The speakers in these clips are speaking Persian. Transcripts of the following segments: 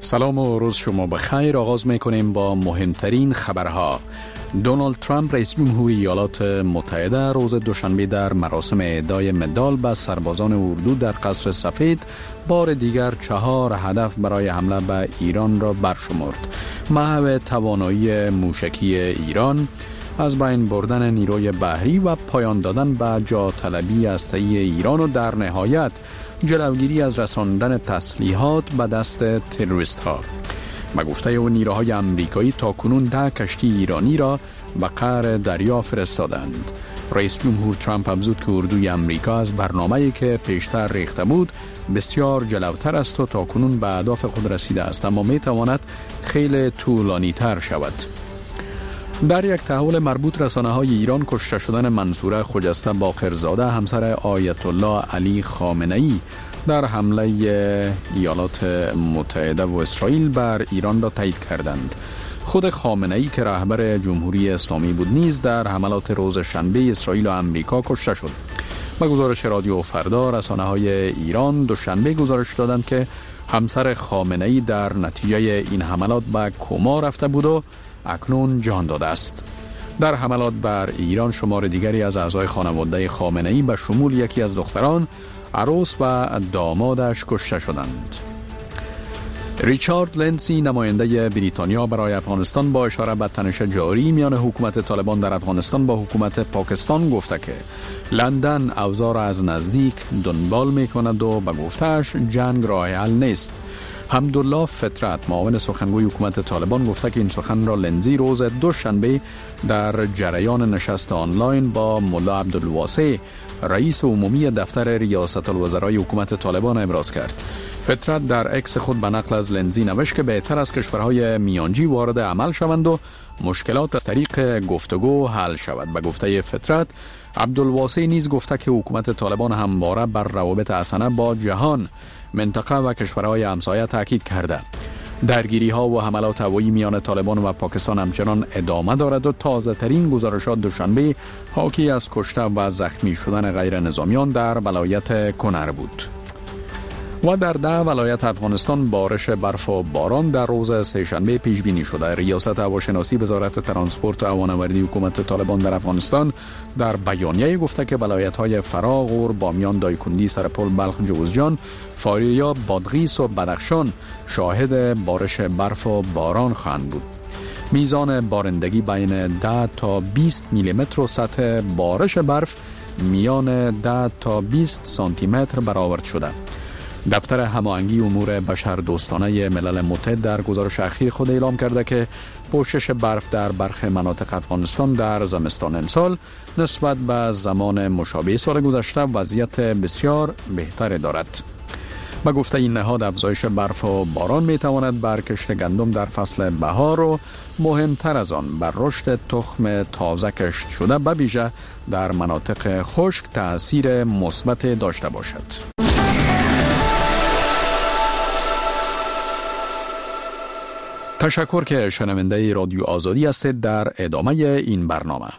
سلام و روز شما بخیر. آغاز میکنیم با مهمترین خبرها. دونالد ترامپ رئیس جمهور ایالات متحده روز دوشنبه در مراسم اهدای مدال به سربازان اردو در قصر سفید بار دیگر 4 هدف برای حمله به ایران را برشمرد. محو توانایی موشکی ایران، از بین بردن نیروی بحری و پایان دادن به جا طلبی هسته‌ای ایران و در نهایت جلوگیری از رساندن تسلیحات به دست تروریست ها. به گفته او نیروهای امریکایی تاکنون 10 کشتی ایرانی را به قعر دریا فرستادند. رئیس جمهور ترامپ افزود که اردوی امریکا از برنامه‌ای که پیشتر ریخته بود بسیار جلوتر است و تاکنون به اهداف خود رسیده است، اما می تواند خیلی طولانی تر شود. در یک تحول مربوط رسانه‌های ایران کشته شدن منصوره خجسته باقرزاده همسر آیت الله علی خامنه‌ای در حمله ایالات متحده و اسرائیل بر ایران را تایید کردند. خود خامنه‌ای که رهبر جمهوری اسلامی بود نیز در حملات روز شنبه اسرائیل و امریکا کشته شد. با گزارش رادیو فردا، رسانه‌های ایران دوشنبه گزارش دادند که همسر خامنه‌ای در نتیجه این حملات به کما رفته بود و اکنون جان داده است. در حملات بر ایران شمار دیگری از اعضای خانواده خامنه‌ای به شمول یکی از دختران، عروس و دامادش کشته شدند. ریچارد لنسی نماینده بریتانیا برای افغانستان با اشاره به تنش جاری میان حکومت طالبان در افغانستان با حکومت پاکستان گفته که لندن اوضاع را از نزدیک دنبال می‌کند و به گفته‌اش جنگ راه حل نیست. حمدالله فطرت معاون سخنگوی حکومت طالبان گفته که این سخن را لنزی روز دوشنبه در جریان نشست آنلاین با ملا عبدالواسع رئیس عمومی دفتر ریاست الوزرای حکومت طالبان ابراز کرد. فطرت در اکس خود به نقل از لنزی نوشت که بهتر است کشورهای میانجی وارد عمل شوند و مشکلات از طریق گفتگو حل شود. به گفته فطرت، عبدالواسع نیز گفته که حکومت طالبان همواره بر روابط حسنه با جهان، منطقه و کشورهای همسایه تاکید کرده. درگیری ها و حملات هوایی میان طالبان و پاکستان همچنان ادامه دارد و تازه ترین گزارشات دوشنبه حاکی از کشته و زخمی شدن غیر نظامیان در ولایت کنر بود. و در 10 ولایت افغانستان بارش برف و باران در روز سه‌شنبه پیش بینی شده. ریاست هواشناسی وزارت ترانسپورت و هوانوردی حکومت طالبان در افغانستان در بیانیه گفته که ولایت‌های فرا، غور، بامیان، دایکندی، سرپل، بلخ، جوزجان، فاریاب، بادغیس و بدخشان شاهد بارش برف و باران خواهند بود. میزان بارندگی بین 10 تا 20 میلیمتر و سطح بارش برف میان 10 تا 20 سانتی متر برآورد شده. دفتر هماهنگی امور بشردوستانه ملل متحد در گزارش اخیر خود اعلام کرده که پوشش برف در برخی مناطق افغانستان در زمستان امسال نسبت به زمان مشابه سال گذشته وضعیت بسیار بهتری دارد. با گفته این نهاد، افزایش برف و باران می تواند بر کشت گندم در فصل بهار و مهمتر از آن بر رشد تخم تازه کشت شده به ویژه در مناطق خشک تأثیر مثبت داشته باشد. تشکر که شنونده رادیو آزادی هستید. در ادامه این برنامه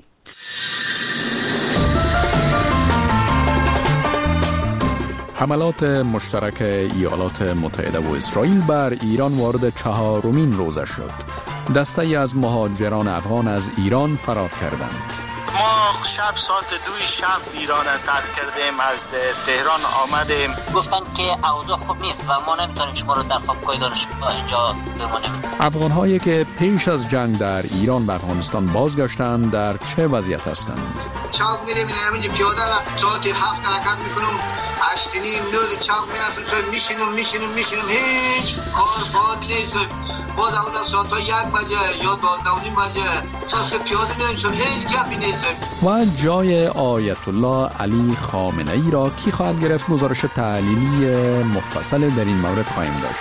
حملات مشترک ایالات متحده و اسرائیل بر ایران وارد 4مین روزه شد. دسته‌ای از مهاجران افغان از ایران فرار کردند. ما شب ساعت 2 شب ایران ترک کردیم، از تهران آمدیم. گفتن که اوضاع خوب نیست و ما نمیتونیم شما رو در خوابگاه دانشگاه اینجا بمانیم. افغان‌هایی که پیش از جنگ در ایران به افغانستان بازگشتند در چه وضعیت هستند؟ چاک میریم اینجا پیاده را ساعت 7 حرکت میکنم، 8:30 چاک میرسم، تو میشینم هیچ کار باد نیست. باز اون ساعت 1 بجه یا 12:30 بجه ساعت پیاده میشم، هیچ گپی نیست. و جای آیت الله علی خامنه‌ای را کی خواهد گرفت؟ گزارش تحلیلی مفصل در این مورد خواهیم داشت.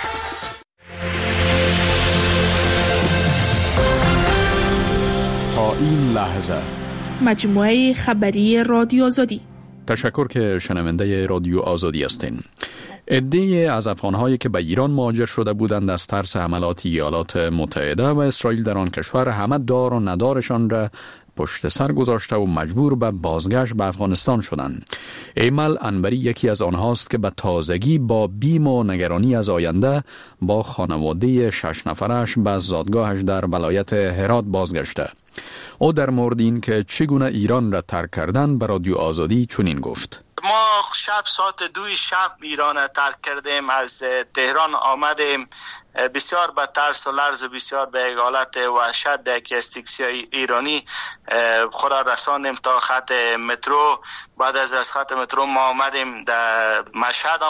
تا این لحظه مجموعه خبری رادیو آزادی. تشکر که شنونده رادیو آزادی هستین. عده‌ای از افغان‌هایی که به ایران مهاجر شده بودند از ترس حملات ایالات متحده و اسرائیل در آن کشور همه دار و ندارشان را پشت سر گذاشته و مجبور به بازگشت به افغانستان شدند. ایمل انوری یکی از آنهاست که به تازگی با بیم و نگرانی از آینده با خانواده 6 نفرش به زادگاهش در ولایت هرات بازگشته. او در مورد این که چگونه ایران را ترک کردن به رادیو آزادی چنین گفت: ما شب ساعت 2 شب ایران ترک کردیم، از تهران آمدیم. بسیار به ترس و لرز، بسیار به یک حالت وحشت در یکی از تاکسی ایرانی خود را رساندیم تا خط مترو. بعد از خط مترو ما آمدیم در مشهد،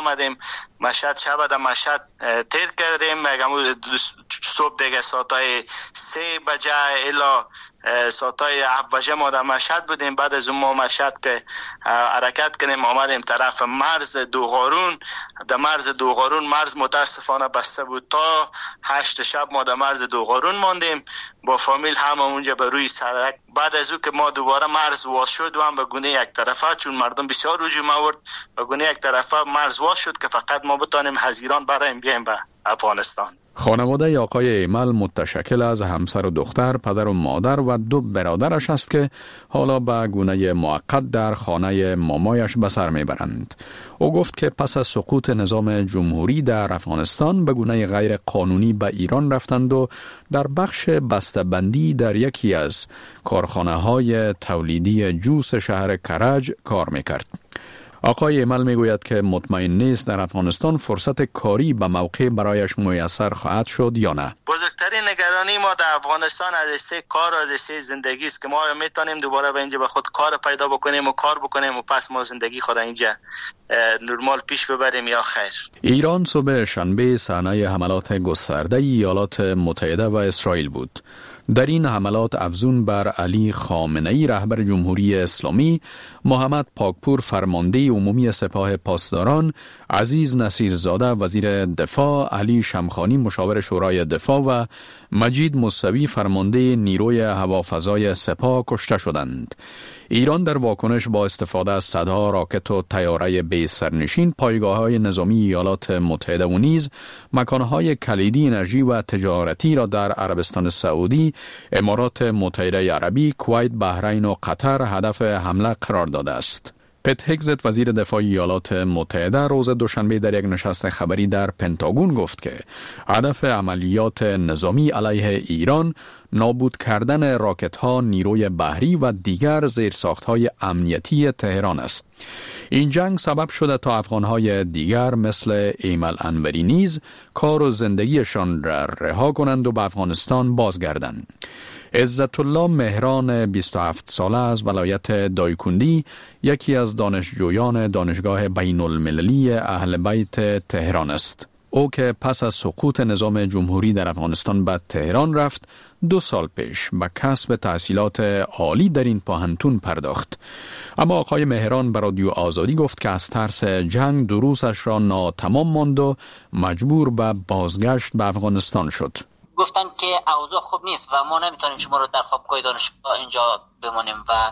شب در مشهد تیر کردیم. صبح دیگه ساعتای 3 بجه الا ساعتای 7 بجه ما در مشهد بودیم. بعد از اون ما مشهد که حرکت کنیم آمدیم طرف مرز دوغارون. در مرز دوغارون مرز متاسفانه بسته بود. تا 8 شب ما در مرز دوغارون ماندیم با فامیل همه اونجا به روی سرک. بعد از او که ما دوباره مرز واز شد و هم به گونه یک طرفه، چون مردم بسیار هجوم آورد، به گونه یک طرفه مرز واز شد که فقط ما بتانیم از ایران برایم بیایم به افغانستان. خانواده آقای ایمل متشکل از همسر و دختر، پدر و مادر و 2 برادرش است که حالا به گونه موقت در خانه مامایش به سر میبرند. او گفت که پس از سقوط نظام جمهوری در افغانستان به گونه غیر قانونی به ایران رفتند و در بخش بسته‌بندی در یکی از کارخانه‌های تولیدی جوس شهر کرج کار میکرد. آقای ایمل میگوید که مطمئن نیست در افغانستان فرصت کاری به موقع برایش میسر خواهد شد یا نه. بزرگترین نگرانی ما در افغانستان از سه کار و از سه زندگی است که ما میتونیم دوباره به اینجا به خود کار پیدا بکنیم و کار بکنیم و پس ما زندگی خود اینجا نرمال پیش ببریم یا خیر. ایران صبح شنبه صحنه حملات گسترده ایالات متحده و اسرائیل بود. در این حملات افزون بر علی خامنه‌ای رهبر جمهوری اسلامی، محمد پاکپور فرمانده عمومی سپاه پاسداران، عزیز نصیرزاده وزیر دفاع، علی شمخانی مشاور شورای دفاع و مجید موسوی فرمانده نیروی هوافضای سپاه کشته شدند. ایران در واکنش با استفاده از صدها راکت و طیاره بی سرنشین پایگاه‌های نظامی ایالات متحده و نیز مکانهای کلیدی انرژی و تجارتی را در عربستان سعودی، امارات متحده عربی، کویت، بحرین و قطر هدف حمله قرار داده است. پت هگزت وزیر دفاع ایالات متحده روز دوشنبه در یک نشست خبری در پنتاگون گفت که هدف عملیات نظامی علیه ایران نابود کردن راکت‌ها، نیروی بحری و دیگر زیرساخت‌های امنیتی تهران است. این جنگ سبب شده تا افغان‌های دیگر مثل ایمل انوری نیز کار و زندگیشان را رها کنند و به افغانستان بازگردند. عزت الله مهران 27 ساله از ولایت دایکندی یکی از دانشجویان دانشگاه بین المللی اهل بیت تهران است. او که پس از سقوط نظام جمهوری در افغانستان به تهران رفت، 2 سال پیش به کسب تحصیلات عالی در این پوهنتون پرداخت. اما آقای مهران به رادیو آزادی گفت که از ترس جنگ دروسش را ناتمام ماند و مجبور به بازگشت به افغانستان شد. گفتن که اوضاع خوب نیست و ما نمیتونیم شما رو در خوابگاه دانشگاه اینجا بمونیم و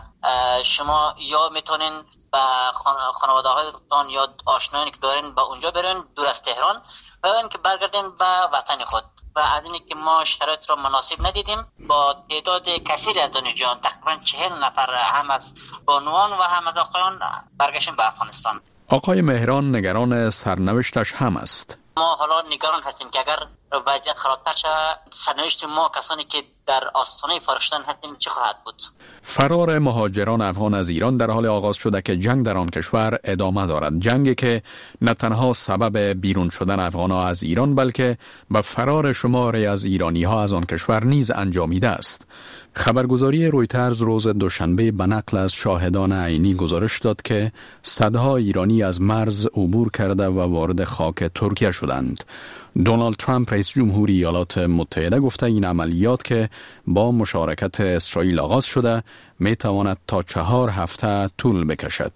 شما یا میتونین به خانواده هایتان یا آشنایانی که دارین به اونجا برین دور از تهران و اینکه برگردین به وطن خود. و از اینی که ما شرایط را مناسب ندیدیم، با تعداد کثیری از دانشجویان تقریبا 40 نفر هم از بانوان و هم از آقایان برگشتیم به افغانستان. آقای مهران نگران سرنوشتش هم است. ما حالا نگران هستیم که اگر وضعیت خرابتر شود، سرنوشت ما کسانی که در آستانه فرشتن هستیم چه خواهد بود؟ فرار مهاجران افغان از ایران در حال آغاز شده که جنگ در آن کشور ادامه دارد. جنگی که نه تنها سبب بیرون شدن افغان‌ها از ایران بلکه به فرار شماری از ایرانی‌ها از آن کشور نیز انجامیده است. خبرگزاری رویترز روز دوشنبه به نقل از شاهدان عینی گزارش داد که صدها ایرانی از مرز عبور کرده و وارد خاک ترکیه شدند. دونالد ترامپ رئیس جمهوری ایالات متحده گفته این عملیات که با مشارکت اسرائیل آغاز شده می تواند تا 4 هفته طول بکشد.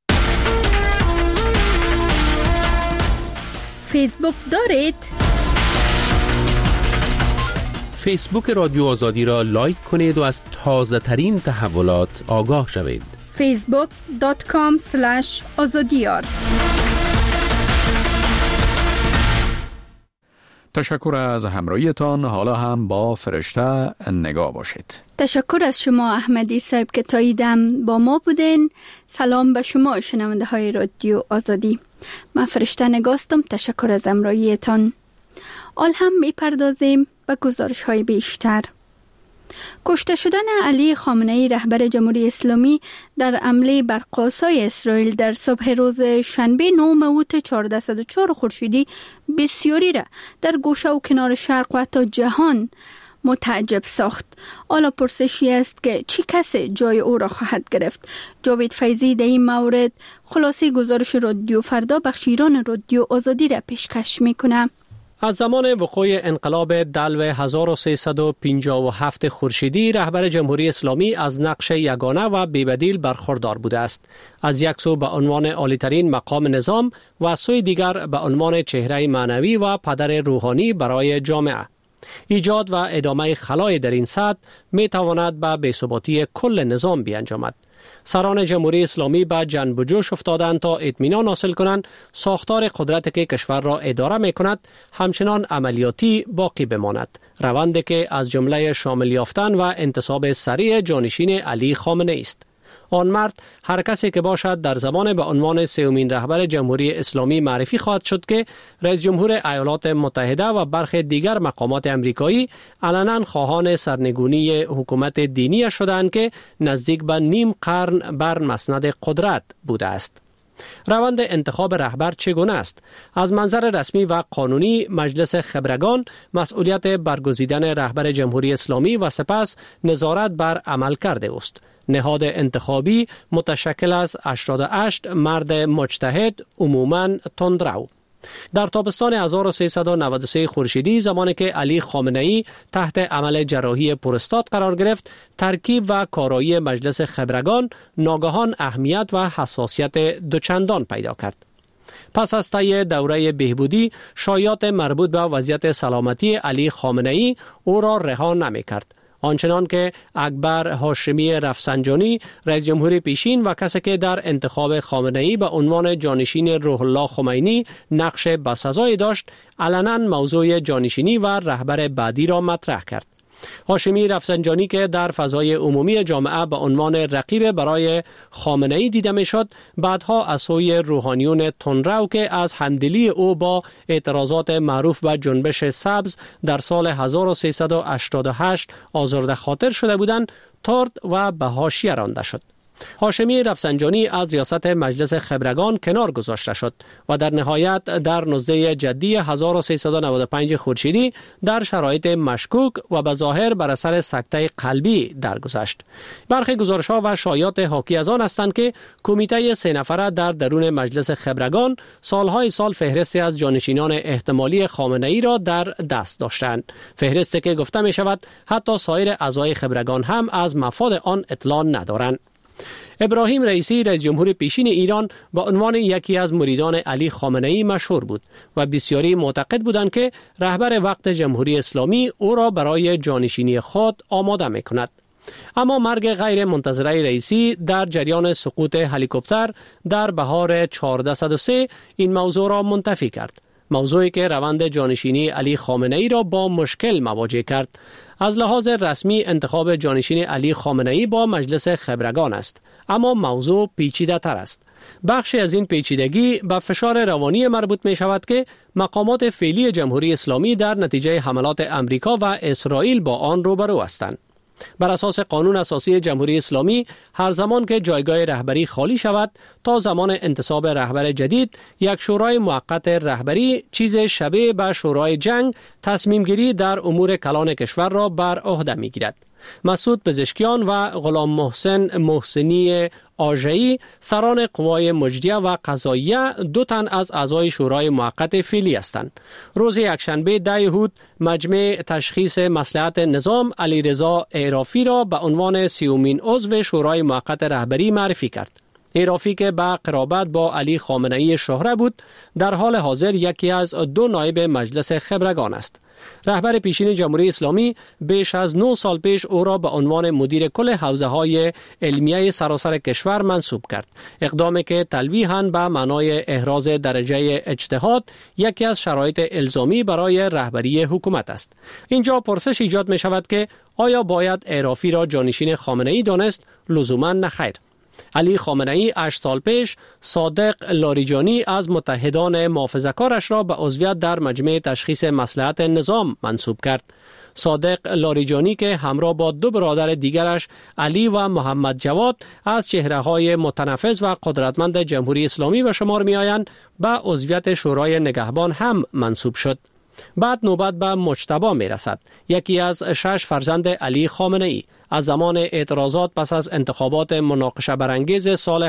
فیسبوک دارید؟ فیسبوک رادیو آزادی را لایک کنید و از تازه ترین تحولات آگاه شوید. facebook.com/azadiyar تشکر از همراهیتان. حالا هم با فرشته نگاه باشید. تشکر از شما احمدی صاحب که تا ایدم با ما بودین. سلام به شما شنونده های رادیو آزادی. من فرشته نگاستم. تشکر از همراهیتان. حال هم میپردازیم به گزارش های بیشتر. کشته شدن علی خامنه‌ای رهبر جمهوری اسلامی در حمله بر قاصای اسرائیل در صبح روز شنبه 9 ماوت 1404 خورشیدی بسیاری را در گوشه و کنار شرق و حتی جهان متعجب ساخت. حالا پرسشی است که چی کسی جای او را خواهد گرفت؟ جاوید فیضی در این مورد خلاصه گزارش رادیو فردا بخش ایران رادیو آزادی را پیشکش میکنه. از زمان وقوع انقلاب دلو 1357 خورشیدی رهبر جمهوری اسلامی از نقش یگانه و بی‌بدیل برخوردار بوده است. از یک سو به عنوان عالی‌ترین مقام نظام و از سوی دیگر به عنوان چهره معنوی و پدر روحانی برای جامعه. ایجاد و ادامه خلای در این سطح می تواند به بی‌ثباتی کل نظام بیانجامد. سران جمهوری اسلامی به جنب و جوش افتادند تا اطمینان حاصل کنند ساختار قدرت که کشور را اداره می کند همچنان عملیاتی باقی بماند. روندی که از جمله شامل یافتن و انتصاب سریع جانشین علی خامنه‌ای است. آن مرد هر کسی که باشد در زمان به عنوان سومین رهبر جمهوری اسلامی معرفی خواهد شد که رئیس جمهور ایالات متحده و برخی دیگر مقامات امریکایی علنا خواهان سرنگونی حکومت دینی شدند که نزدیک به نیم قرن بر مسند قدرت بوده است. روند انتخاب رهبر چگونه است؟ از منظر رسمی و قانونی مجلس خبرگان مسئولیت برگزیدن رهبر جمهوری اسلامی و سپس نظارت بر عمل کرده است. نهاد انتخابی متشکل از 88 مرد مجتهد عموماً تندرو. در تابستان 1393 خورشیدی زمانی که علی خامنه‌ای تحت عمل جراحی پروستات قرار گرفت، ترکیب و کارایی مجلس خبرگان ناگهان اهمیت و حساسیت دوچندان پیدا کرد. پس از طی دوره بهبودی شایعات مربوط به وضعیت سلامتی علی خامنه‌ای او را رها نمی‌کرد. آنچنان که اکبر هاشمی رفسنجانی رئیس جمهور پیشین و کسی که در انتخاب خامنه‌ای به عنوان جانشین روح الله خمینی نقش بسزایی داشت، علنا موضوع جانشینی و رهبر بعدی را مطرح کرد. هاشمی رفسنجانی که در فضای عمومی جامعه به عنوان رقیب برای خامنه‌ای دیده میشد، بعدها از سوی روحانیون تندرو که از همدلی او با اعتراضات معروف به جنبش سبز در سال 1388 آزرده خاطر شده بودند، طرد و به حاشیه رانده شد. هاشمی رفسنجانی از ریاست مجلس خبرگان کنار گذاشته شد و در نهایت در 19 جدی 1395 خورشیدی در شرایط مشکوک و به ظاهر بر اثر سکته قلبی درگذشت. برخی گزارش‌ها و شایعات حاکی از آن هستند که کمیته 3 نفره در درون مجلس خبرگان سالهای سال فهرستی از جانشینان احتمالی خامنه‌ای را در دست داشتند. فهرستی که گفته می شود حتی سایر اعضای خبرگان هم از مفاد آن اطلاع ندارند. ابراهیم رئیسی رئیس جمهور پیشین ایران با عنوان یکی از مریدان علی خامنه‌ای مشهور بود و بسیاری معتقد بودند که رهبر وقت جمهوری اسلامی او را برای جانشینی خود آماده می‌کند. اما مرگ غیر منتظره رئیسی در جریان سقوط هلیکوپتر در بهار 1403 این موضوع را منتفی کرد. موضوعی که روند جانشینی علی خامنه‌ای را با مشکل مواجه کرد. از لحاظ رسمی انتخاب جانشین علی خامنه‌ای با مجلس خبرگان است، اما موضوع پیچیده تر است. بخشی از این پیچیدگی به فشار روانی مربوط می شود که مقامات فعلی جمهوری اسلامی در نتیجه حملات امریکا و اسرائیل با آن روبرو هستند. بر اساس قانون اساسی جمهوری اسلامی هر زمان که جایگاه رهبری خالی شود تا زمان انتصاب رهبر جدید، یک شورای موقت رهبری چیز شبیه به شورای جنگ تصمیم گیری در امور کلان کشور را بر عهده می گیرد. مسعود پزشکیان و غلام محسن محسنی آژه‌ای سران قوای مجریه و قضاییه 2 تن از اعضای شورای موقت فعلی هستند. روز یکشنبه 10 یهود مجمع تشخیص مصلحت نظام علیرضا اعرافی را به عنوان 30مین عضو شورای موقت رهبری معرفی کرد. ایرافی که به قرابت با علی خامنه‌ای شهره بود، در حال حاضر یکی از 2 نایب مجلس خبرگان است. رهبر پیشین جمهوری اسلامی بیش از 9 سال پیش او را به عنوان مدیر کل حوزه‌های علمیه سراسر کشور منصوب کرد. اقدامی که تلویحاً به معنای احراز درجه اجتهاد یکی از شرایط الزامی برای رهبری حکومت است. اینجا پرسش ایجاد می شود که آیا باید ایرافی را جانشین خامنه‌ای دانست؟ لزوماً نخیر. علی خامنه‌ای 8 سال پیش صادق لاریجانی از متحدان محافظه‌کارش را به عضویت در مجمع تشخیص مصلحت نظام منصوب کرد. صادق لاریجانی که همراه با 2 برادر دیگرش علی و محمد جواد از چهره‌های متنفذ و قدرتمند جمهوری اسلامی به شمار می‌آیند، به عضویت شورای نگهبان هم منصوب شد. بعد نوبت به مجتبی می‌رسد، یکی از 6 فرزند علی خامنه‌ای. از زمان اعتراضات پس از انتخابات مناقشه برانگیز سال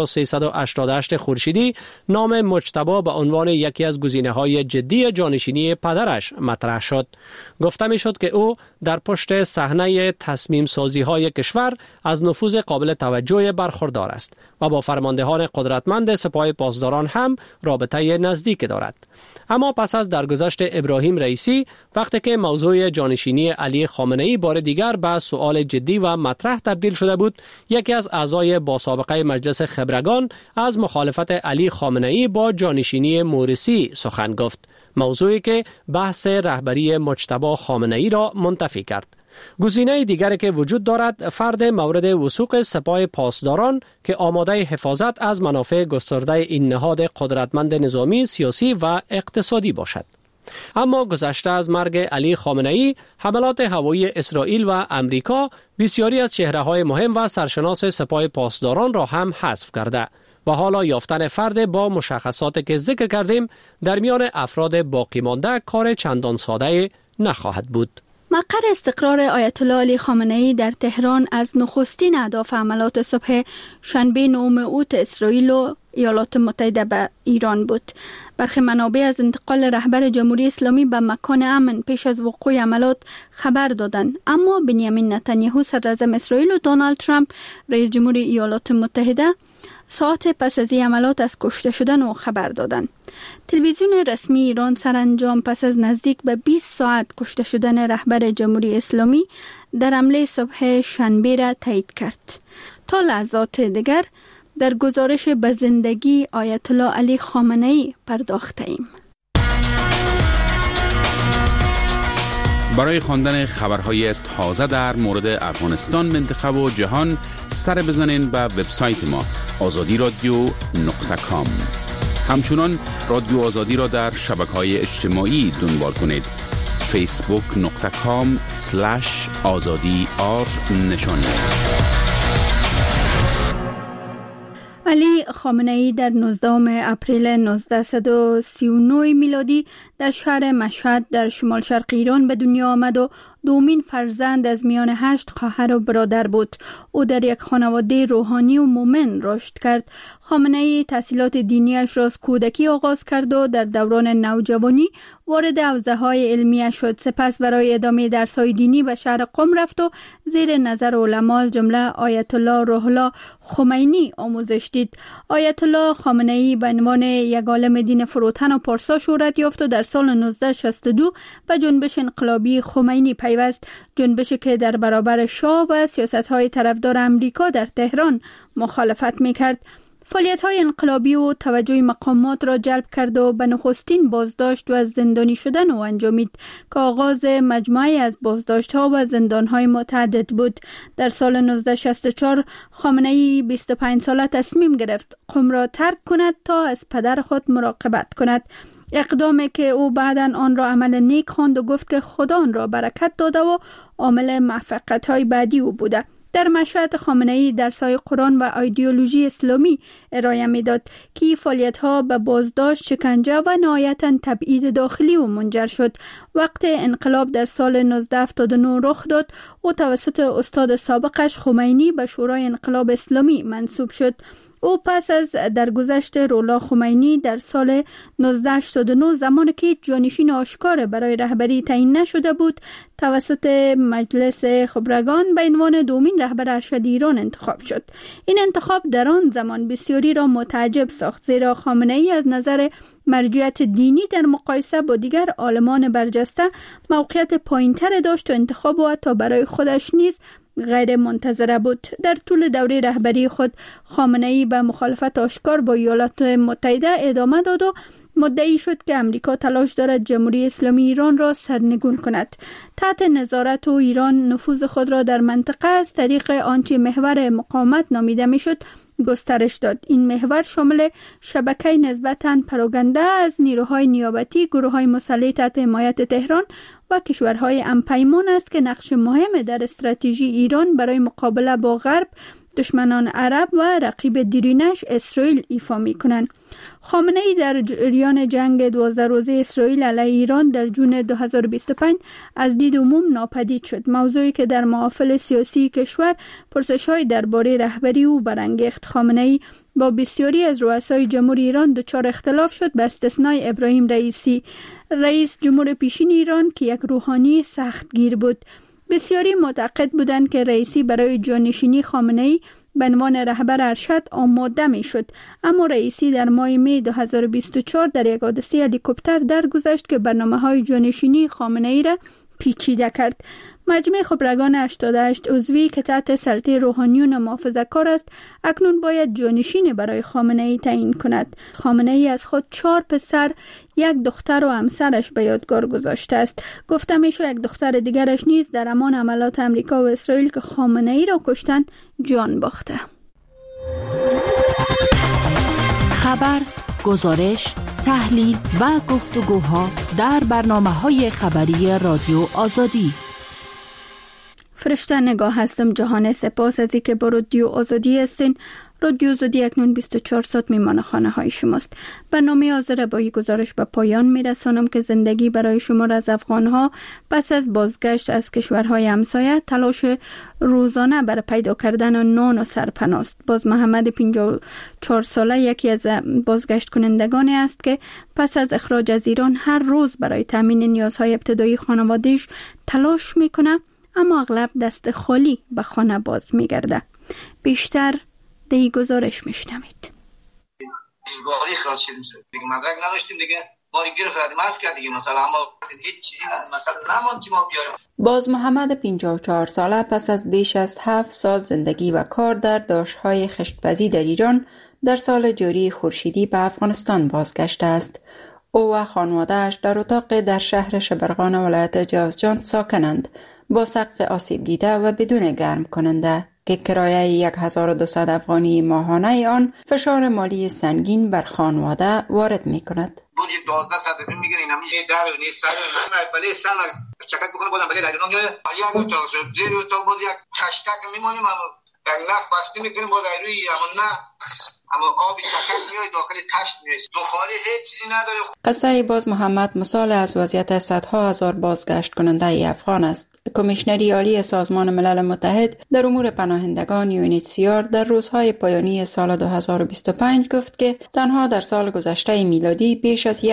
1388 خورشیدی، نام مجتبی به عنوان یکی از گزینه‌های جدی جانشینی پدرش مطرح شد. گفته می‌شد که او در پشت صحنه تصمیم سازی‌های کشور از نفوذ قابل توجه برخوردار است و با فرماندهان قدرتمند سپاه پاسداران هم رابطه نزدیک دارد. اما پس از درگذشت ابراهیم رئیسی، وقتی که موضوع جانشینی علی خامنه‌ای بار دیگر به سؤال جدی و مطرح تبدیل شده بود، یکی از اعضای با سابقه مجلس خبرگان از مخالفت علی خامنه‌ای با جانشینی مورثی سخن گفت، موضوعی که بحث رهبری مجتبی خامنه‌ای را منتفی کرد. گزینه دیگری که وجود دارد فرد مورد وثوق سپاه پاسداران که آماده حفاظت از منافع گسترده این نهاد قدرتمند نظامی، سیاسی و اقتصادی باشد. اما گذشته از مرگ علی خامنه‌ای، حملات هوایی اسرائیل و امریکا بسیاری از چهره‌های مهم و سرشناس سپاه پاسداران را هم حذف کرده و حالا یافتن فرد با مشخصاتی که ذکر کردیم در میان افراد باقی مانده کار چندان ساده نخواهد بود. مقر استقرار آیت الله علی خامنه‌ای در تهران از نخستین اهداف حملات صبح شنبه 9 اوت اسرائیل و ایالات متحده به ایران بود. برخی منابع از انتقال رهبر جمهوری اسلامی به مکان امن پیش از وقوع عملیات خبر دادند، اما بنیامین نتانیاهو صدراعظم اسرائیل و دونالد ترامپ رئیس جمهور ایالات متحده ساعت پس از این عملیات از کشته شدن او خبر دادند. تلویزیون رسمی ایران سرانجام پس از نزدیک به 20 ساعت کشته شدن رهبر جمهوری اسلامی در حمله صبح شنبه را تایید کرد. تا لحظات دیگر در گزارش به زندگی آیت الله علی خامنه‌ای پرداخته ایم. برای خواندن خبرهای تازه در مورد افغانستان، منطقه و جهان سر بزنین به وبسایت ما azadiradio.com. همچنان رادیو آزادی را در شبکه‌های اجتماعی دنبال کنید. facebook.com/azadi_r نشان دهید. علی خامنه‌ای در 19 اپریل 1939 میلادی در شهر مشهد در شمال شرق ایران به دنیا آمد و دومین فرزند از میان 8 خواهر و برادر بود. او در یک خانواده روحانی و مومن رشد کرد. خامنه‌ای تحصیلات دینیش را از کودکی آغاز کرد و در دوران نوجوانی وارد حوزه‌های علمیه شد. سپس برای ادامه درس‌های دینی به شهر قم رفت و زیر نظر علما از جمله آیت الله روح الله خمینی آموزش دید. آیت الله خامنه‌ای به عنوان یک عالم دین فروتن و پارسا شهرت یافت و در سال 1962 به جنبش انقلابی خمینی پیوست، جنبشی که در برابر شاه و سیاست‌های طرفدار امریکا در تهران مخالفت می‌کرد. فعالیت‌های انقلابی و توجه مقامات را جلب کرد و به نخستین بازداشت و زندانی شدن او انجامید که آغاز مجموعه از بازداشت‌ها و زندان‌های متعدد بود. در سال 1964 خامنه‌ای 25 ساله تصمیم گرفت قم را ترک کند تا از پدر خود مراقبت کند. اقدامی که او بعداً آن را عمل نیک خواند و گفت که خدا آن را برکت داده و عامل موفقیت‌های بعدی او بوده. در مشهد خامنه‌ای درس‌های قرآن و ایدئولوژی اسلامی ارائه می‌داد که فعالیت‌ها به بازداشت، شکنجه و نهایتاً تبعید داخلی او منجر شد. وقت انقلاب در سال 1979 رخ داد، او توسط استاد سابقش خمینی به شورای انقلاب اسلامی منصوب شد. او پس از درگذشت رولا خمینی در سال 1989 زمانی که جانشین آشکار برای رهبری تعیین نشده بود توسط مجلس خبرگان به عنوان دومین رهبر ارشد ایران انتخاب شد. این انتخاب در آن زمان بسیاری را متعجب ساخت، زیرا خامنه‌ای از نظر مرجعیت دینی در مقایسه با دیگر عالمان برجسته موقعیت پایین‌تر داشت و انتخاب او حتی برای خودش نیز غیر منتظره بود. در طول دوره رهبری خود خامنه‌ای به مخالفت آشکار با ایالات متحده ادامه داد و مدعی شد که امریکا تلاش دارد جمهوری اسلامی ایران را سرنگون کند. تحت نظارت او ایران نفوذ خود را در منطقه از طریق آنچه محور مقاومت نامیده میشد گسترش داد. این محور شامل شبکه نسبتاً پراگنده از نیروهای نیابتی، گروه‌های مسلح تحت حمایت تهران و کشورهای همپیمان است که نقش مهم در استراتژی ایران برای مقابله با غرب، دشمنان عرب و رقیب دیرینش اسرائیل ایفا می‌کنند. خامنه‌ای در جریان جنگ 12 روزه اسرائیل علیه ایران در جون 2025 از دید عموم ناپدید شد، موضوعی که در محافل سیاسی کشور پرسش‌های درباره رهبری او برانگیخت. خامنه‌ای با بسیاری از رؤسای جمهوری ایران دچار اختلاف شد، به استثنای ابراهیم رئیسی، رئیس جمهور پیشین ایران که یک روحانی سختگیر بود. بسیاری معتقد بودند که رئیسی برای جانشینی خامنه‌ای به عنوان رهبر ارشد آماده می شد، اما رئیسی در ماه می 2024 در یک حادثه هلیکوپتر درگذشت که برنامه‌های جانشینی خامنه‌ای را پیچیده کرد. مجمع خبرگان 88 عضوی که تحت سلطه روحانیون محافظه‌کار است اکنون باید جانشین برای خامنه‌ای تعیین کند. خامنه‌ای از خود 4 پسر، 1 دختر و همسرش به یادگار گذاشته است. گفته میشه یک دختر دیگرش نیز در همان حملات امریکا و اسرائیل که خامنه‌ای را کشتند جان باخته. خبر، گزارش، تحلیل و گفتگوها در برنامه‌های خبری رادیو آزادی. فرشته نگاه هستم جهان، سپاس از اینکه با رادیو آزادی هستین. رادیو آزادی اکنون 24 ساعت میمان خانه های شماست. برنامه حاضر با این گزارش به پایان میرسانم که زندگی برای شمار از افغانها پس از بازگشت از کشورهای همسایه تلاش روزانه برای پیدا کردن نان و سرپناه است. باز محمد 54 ساله یکی از بازگشت کنندگانی است که پس از اخراج از ایران هر روز برای تامین نیازهای ابتدایی خانواده‌اش تلاش میکنه، اما اغلب دست خالی به خانه باز میگرده. بیشتر دی گزارش میشنوید. واقعی اخراج شدیم دیگه، مدرک نداشتیم دیگه، باری گرفت مرز کرد دیگه، مثلا اما هیچ چیزی مثلا نموند که ما بیاریم. باز محمد 54 ساله پس از بیش از 7 سال زندگی و کار در داشت‌های خشت‌پزی در ایران در سال جاری خورشیدی به افغانستان بازگشته است. او و خانواده‌اش در اتاق در شهر شبرغان ولایت جوزجان ساکنند، با سقف آسیب دیده و بدون گرم کننده که کرایه 1200 افغانی ماهانه آن فشار مالی سنگین بر خانواده وارد می کند. بودی 1200 میگیره، اینا میشه در و نیست نه بله سال چکت بکنه بودن بله لایدون میگه یک اتاق زیر اتاق بود یک کشتک میمونیم، اما یک نفت بسته میکنیم با روی، اما نه اما آبی چکت میاد داخل تشت میاد، بخاری هیچ چیزی نداره. قصه باز محمد مثال از وضعیت صدها هزار بازگشت کننده افغان است. کمیشنری عالی سازمان ملل متحد در امور پناهندگان UNHCR در روزهای پایانی سال 2025 گفت که تنها در سال گذشته میلادی بیش از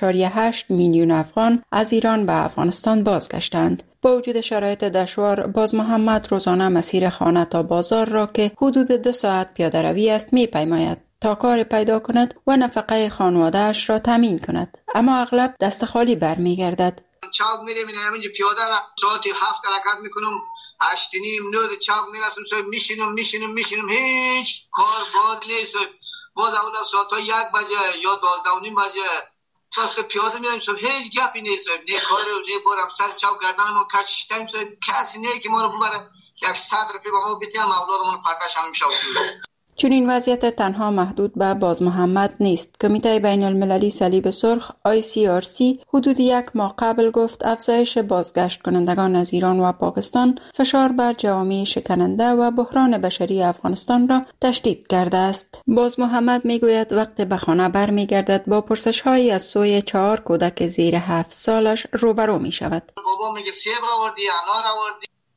1.8 میلیون افغان از ایران به افغانستان بازگشتند. با وجود شرایط دشوار، باز محمد روزانه مسیر خانه تا بازار را که حدود 2 ساعت پیاده روی است می‌پیماید تا کار پیدا کند و نفقه خانواده‌اش را تامین کند، اما اغلب دست خالی برمیگردد. چاق میریم اینجا پیاده را ساعت 7 حرکت میکنم، 8:30 9 چاق میرسم، سو میشینم هیچ کار باد نیست. باز اول ساعت 1 بجه یا 12:30 بجه ساعت پیاده میایم، سو هیچ گپی نیست، نه کار نه برم سر چاق گردنمون کشیدم، سو کسی نه که ما رو ببره یک صدر پی با ما بیتیم اولادمون پرداش هم میشه. چون این وضعیت تنها محدود به باز محمد نیست. کمیته بین المللی صلیب سرخ ICRC حدود 1 ماه قبل گفت افزایش بازگشت کنندگان از ایران و پاکستان فشار بر جوامع شکننده و بحران بشری افغانستان را تشدید کرده است. باز محمد میگوید وقتی به خانه برمیگردد با پرسش‌هایی از سوی 4 کودک زیر 7 سالش روبرو می شود. بابا میگه سیب آوردی، انار آوردی،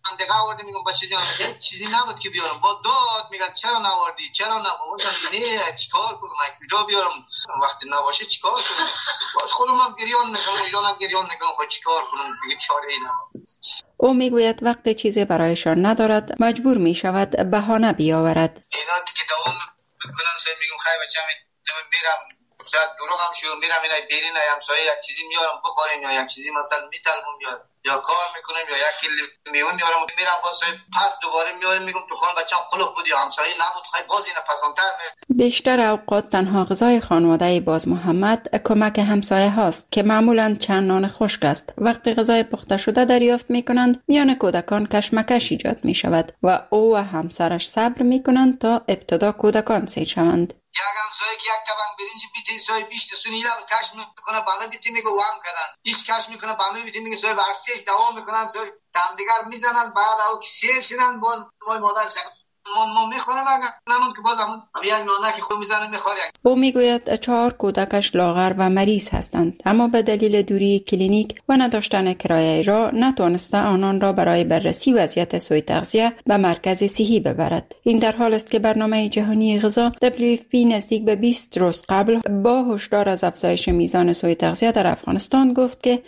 منطقه آوردی. میگم بچه جان هیچ چیزی نبود که بیارم. با داد میگن چرا نوردی چرا نبودم. نه چیکار کنم کجا بیارم وقتی نباشه چیکار کنم. باز خودم هم گریان نکنم ایرانم گریان نکنم خود چیکار کنم دیگه چاره‌ای نبود. او میگوید وقتی چیزی برایشان ندارد مجبور میشود بهانه بیاورد. اینا که دوام میکنن سر میگم خیلی بچه‌م میرم شاید دروغ هم شو میرم اینا بیرین همسایه یک چیزی میارم بخوریم یا یک چیزی مثلا میطلبم یا کار میکنیم یا یک کیلو میوه میارم میرم واسه پس دوباره میایم میگم دکان بچه‌م خلق بود یا همسایه نبود خیلی باز اینا پسانتر. بیشتر اوقات تنها غذای خانواده باز محمد کمک همسایه هاست که معمولاً چند نان خشک است. وقتی غذای پخته شده دریافت میکنند میان کودکان کشمکش ایجاد میشود و او و همسرش صبر میکنند تا ابتدا کودکان سیر شوند. یک همسایه که یک طبق برنج بیتی سوی بیشت سونی ایلا کش میکنه بالا بیتی میگه وام کردن ایش کش میکنه بالا بیتی میگه سوی برسیش دوام میکنن سوی همدیگر میزنن بعد او که سیر شدن با مادر شد ما میخورم اگر نمون که باز همون یک نانه که خود میزنه میخوره. او میگوید 4 کودکش لاغر و مریض هستند اما به دلیل دوری کلینیک و نداشتن کرایه را نتوانسته آنان را برای بررسی وضعیت سوء تغذیه به مرکز صحی ببرد. این در حال است که برنامه جهانی غذا WFP نزدیک به 20 روز قبل با هشدار از افزایش میزان سوء تغذیه در افغانستان گفت که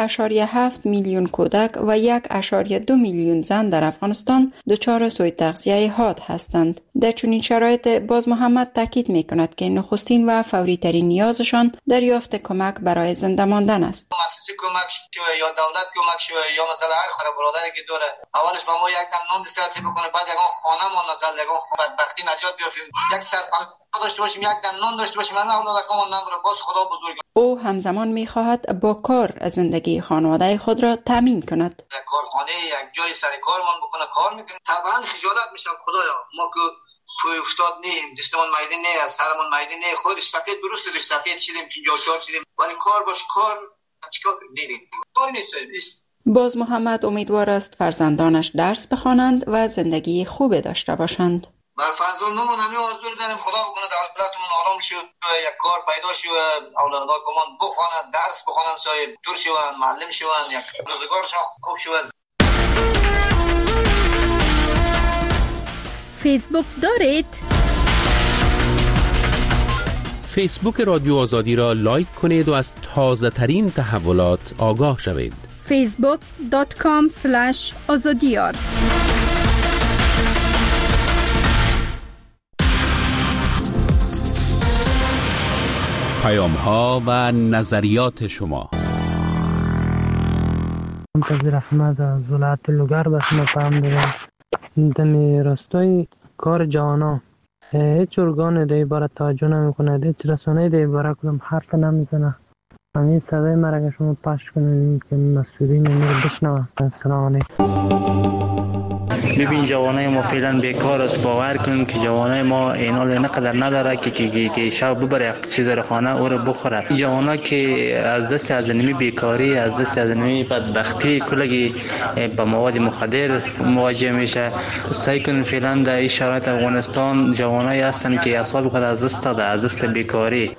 3.7 میلیون کودک و 1.2 میلیون زن در افغانستان دچار سوء تغذیه حاد هستند. در چنین شرایط باز محمد تاکید می‌کند که نخستین و فوری ترین نیازشان دریافت کمک برای زنده ماندن است. مؤسسه کمک شو یا دولت کمک شو یا مثلا هر خراب برادری که داره اولش با ما یک دم نان دسترسی بکنه بعد یگان خانه ما مثلا یگان بدبختی نجات بیافیم یک سر داشته باشیم یک دم نان داشته باشیم من اولادکمون نبره باز خدا بزرگ. او همزمان می‌خواهد با کار زندگی خانواده خود را تامین کند. یک کارخانه یک جای سر کارمان بکنه کار میکنه. طبعا خجالت میشم خدایا ما که توی افتاد نیم دستمون مایده نه از سرمون مایده نه خودش سفید درست است سفید شدیم 54 شدیم ولی کار باش کار چیکار کنیم کار نیست. باز محمد امیدوار است فرزندانش درس بخوانند و زندگی خوب داشته باشند. بر فرزندمون همین آرزو داریم خدا بکنه دولتمون آرام شه یک کار پیدا شه اولادکمان بخوانند درس بخوانند صاحب دور شوند معلم شوند یک روزگارشون خوب شود. فیسبوک دارید؟ فیسبوک رادیو آزادی را لایک کنید و از تازه ترین تحولات آگاه شوید. facebook.com/azadiyar پیام ها و نظریات شما. منتظر احمد از ولایت لوگر به شما پیام دارم. دمی راستای کار جوانا هیچ ارگان در عبارت توجه نمی کند، هیچ رسانه در عبارت کدام حرف نمیزنه. همین صدای مرا شما پخش کنید که مسئولین رو بشنوند. السلام علیکم. ببین جوانای ما فعلا بیکار است. باور کن که جوانای ما اینال نقدر نداره که شب ببره یک چیز رو خانه او رو بخوره. جوانا که از دست از نمی بیکاری از دست از نمی بدبختی کلگی با مواد مخدر مواجه میشه. سعی کن فعلا در این شرایط افغانستان جوانای هستن که اعصاب خود از دست داده از دست بیکاری.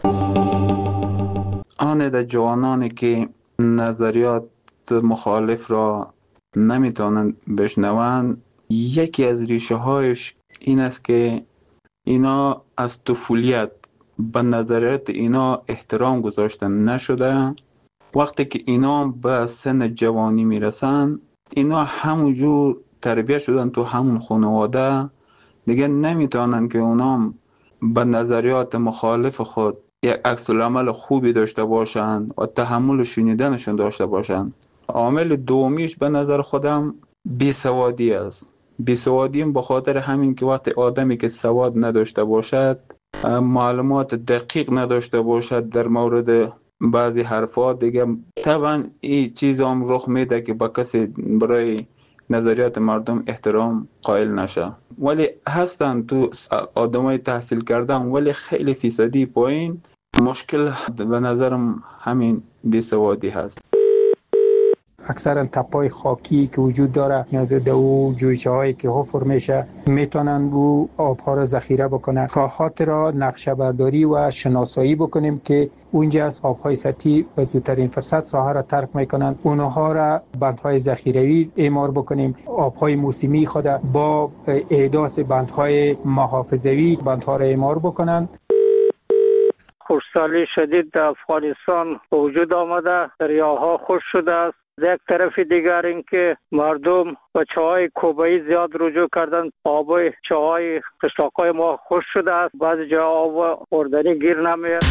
آن در جوانانی که نظریات مخالف را نمیتونن بشنوند، یکی از ریشه هایش این است که اینا از طفولیت به نظریات اینا احترام گذاشته نشده. وقتی که اینا به سن جوانی میرسن اینا همونجور تربیت شدن تو همون خانواده، دیگه نمیتونن که اونا به نظریات مخالف خود یک عکس العمل خوبی داشته باشن و تحمل شنیدنشون داشته باشن. عامل دومیش به نظر خودم بیسوادی است. بیسوادی به خاطر همین که وقتی آدمی که سواد نداشته باشد، معلومات دقیق نداشته باشد در مورد بعضی حرفات، دیگه طبعا این چیز هم رخ میده که با کسی برای نظریات مردم احترام قائل نشه. ولی هستن تو آدمای تحصیل کردن ولی خیلی فیصدی پایین. مشکل به نظرم همین بیسوادی هست. اکثرا تپای خاکی که وجود داره یا دو جویچه هایی که حفر میشه میتونن او آبها را ذخیره بکنن. ساحات را نقشه برداری و شناسایی بکنیم که اونجا از آبهای سطحی به زودترین فرصت ساحه را ترک میکنن، اونها را بندهای ذخیروی اعمار بکنیم، آبهای موسمی خود با احداث بندهای محافظوی بندها را اعمار بکنن. خشکسالی شدید در افغانستان وجود آمده، دریاها خشک شده است. یک طرف دیگر اینکه مردم به چاهای کوبه‌ای زیاد رجوع کردن، آب چاهای قشلاق‌های ما خشک شده است، بعضی جا آب خوردنی گیر نمیاد.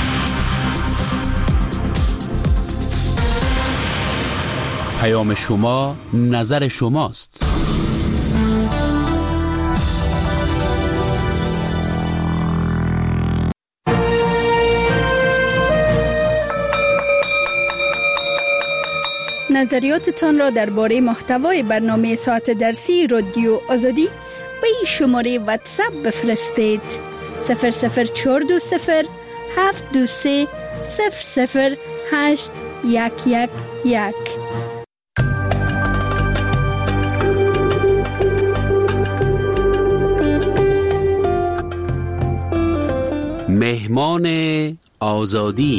پیام شما نظر شماست. نظریاتتان را درباره محتوای برنامه ساعت درسی رادیو آزادی به این شماره واتساپ بفرستید. 00420 723 008 111. مهمان آزادی.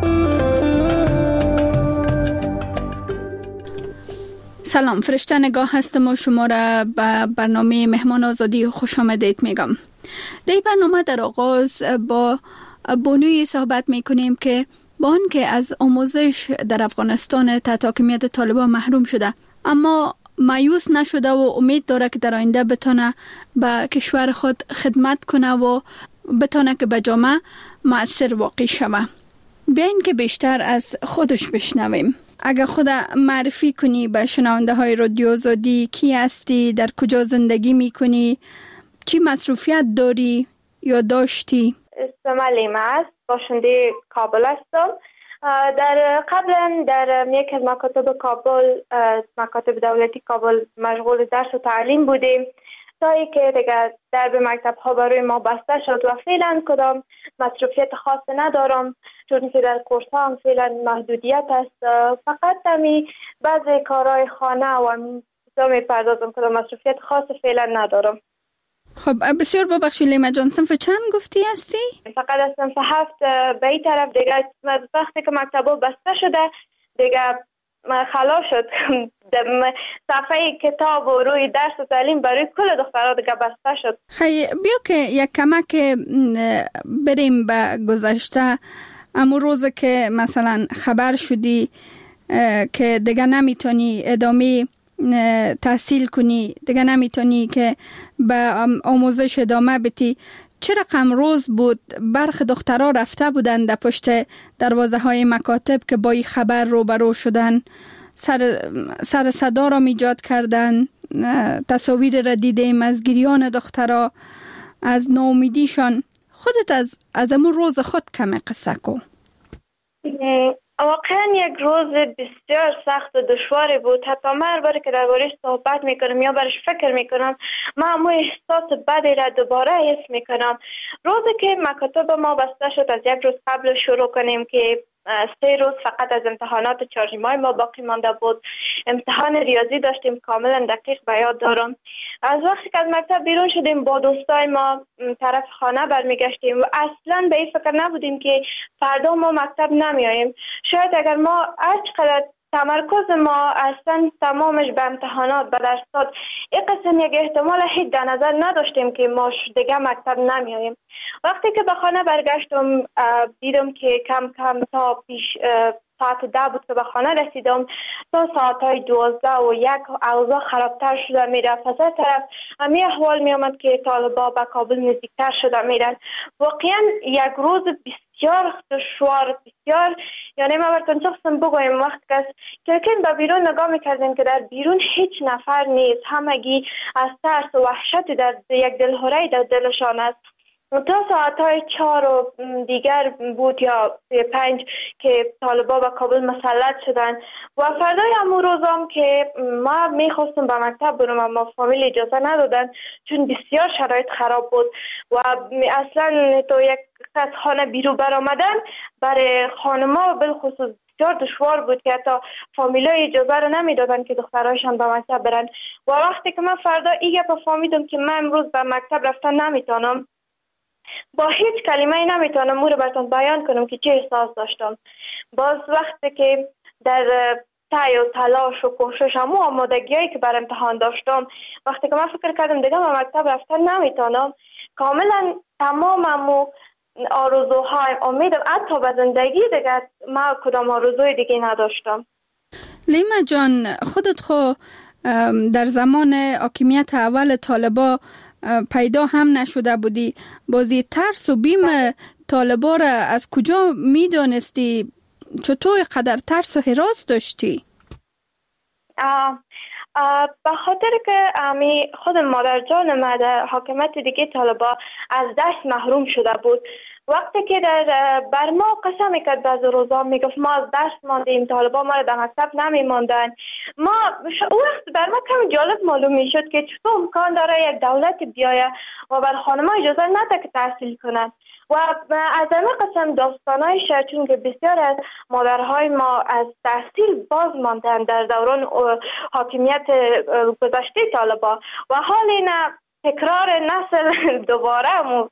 سلام، فرشته نگاه هستم و شما را به برنامه مهمان آزادی خوش آمدید میگم. در این برنامه در آغاز با بانوی صحبت میکنیم که با آن که از آموزش در افغانستان تحت حاکمیت طالبان محروم شده، اما مایوس نشده و امید داره که در آینده بتونه به کشور خود خدمت کنه و بتونه که به جامعه مؤثر واقع شوه. بیاین که بیشتر از خودش بشنویم. اگر خود معرفی کنی به شنونده های رادیو آزادی، کی هستی، در کجا زندگی میکنی، چی مصروفیت داری یا داشتی؟ اسمم علیمه است، باشنده کابل هستم. قبلا در یک از مکاتب کابل، مکاتب دولتی کابل مشغول درس و تعلیم بودیم تا اینکه دیگه درب مکتب ها برای ما بسته شد و فعلا کدام مصروفیت خاص ندارم، چون که در کورس هم فعلا محدودیت است. فقط همی بعضی کارهای خانه و می پردازم، کدام مصروفیت خاص فعلا ندارم. خب بسیار ببخشید لیما جان، صنف چند گفتی هستی؟ فقط از صنف 7 به این طرف. دیگه وقتی که مکتب ها بسته شده دیگه خلاص شد. صفحه کتاب و روی درس و تعلیم برای کل دخترها دیگه بسته شد. خیلی بیا که یک کمک بریم به گذشته. اما روز که مثلا خبر شدی که دیگه نمیتونی ادامه تحصیل کنی، دیگه نمیتونی که به آموزش ادامه بدی، چه رقم روز بود برخی دخترها رفته بودن در پشت دروازه های مکاتب که با این خبر روبرو شدن، سر صدا را ایجاد کردن، تصاویر را دیدیم از گریان دخترها، از ناامیدیشان. خودت از امون روز خود کم قصه کن. واقعا یک روز بسیار سخت و دشواری بود. حتی من هر باری که درباره‌اش صحبت میکنم یا برش فکر میکنم، من همون احساس بدی را دوباره حس میکنم. روزی که مکاتب ما بسته شد، از یک روز قبل شروع کنیم که 3 روز فقط از امتحانات 4 ماه ما باقی مانده بود. امتحان ریاضی داشتیم، کاملا دقیق به یاد دارم. از وقتی که از مکتب بیرون شدیم با دوستای ما طرف خانه برمیگشتیم و اصلا به این فکر نبودیم که فردا ما مکتب نمیاییم. شاید اگر ما هرچقدر تمرکز ما اصلا تمامش به امتحانات به درسات، این قسم یک احتمال هیچ در نظر نداشتیم که ما دیگه مکتب نمیاییم. وقتی که به خانه برگشتم دیدم که کم کم تا پیش ساعت 10 بود که به خانه رسیدم تا ساعتهای 12 و 1 اوضاع خرابتر شده میره. پس از طرف همین احوال می آمد که طالبا به کابل نزدیکتر شده میرن. واقعا یک روز بسیار دشوار، بسیار، یعنی ما براتون شخصا بگویم وقت که کلکن به بیرون نگاه میکردیم که در بیرون هیچ نفر نیست، همگی از ترس و وحشت در یک دلهوره در دلشان است. تا ساعتهای 4 و دیگر بود یا 5 که طالبا به کابل مسلط شدن و فردای همون روزم که ما میخواستم به مکتب برم اما فامیل اجازه ندادن چون بسیار شرایط خراب بود و اصلا تو یک از خانه بیرون برآمدن برای خانما بالخصوص بسیار دشوار بود که حتی فامیلای اجازه رو نمیدادن که دخترایشان به مکتب برن. و وقتی که من فردا این گپ فهمیدم که من امروز به مکتب رفتن نمیتونم، با هیچ کلمه نمیتونم او رو براتون بیان کنم که چه احساس داشتم. باز وقتی که در سعی و تلاش و کوشش و آمادگی‌هایی که بر امتحان داشتم، وقتی که من فکر کردم دیگه به مکتب رفتن نمیتونم، کاملا تمام آرزوهایم، امیدم حتی به زندگی دیگه من کدام آرزوی دیگه نداشتم. لیما جان، خودت خو در زمان حاکمیت اول طالبا پیدا هم نشده بودی، بازی ترس و بیم طالبا را از کجا میدانستی؟ چطور قدر ترس و هراس داشتی؟ به خاطر که خود مادر جان ما در حاکمیت دیگه طالبا از درس محروم شده بود. وقتی که بر ما قسم میکرد بعض روزا میگفت ما از درس ماندیم، طالبا ما را در مکتب نمیماندن. وقت بر ما کم جالب معلوم میشد که چطور امکان داره یک دولت بیایه و بر خانم‌ها اجازه نده که تحصیل کنن. و از همه قسم داستانایش، چون که بسیار از مادرهای ما از تحصیل باز ماندن در دوران حاکمیت گذشته طالبا و حال این تکرار نسل دوباره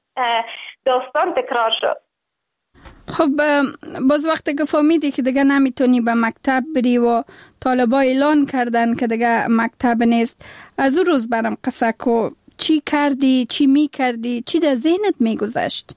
داستان تکرار شد. خب باز وقتی که فهمیدی که دیگه نمیتونی به مکتب بری و طالبا اعلان کردن که دیگه مکتب نیست، از اون روز برام قصه کو، چی کردی، چی میکردی، چی در ذهنت میگذشت؟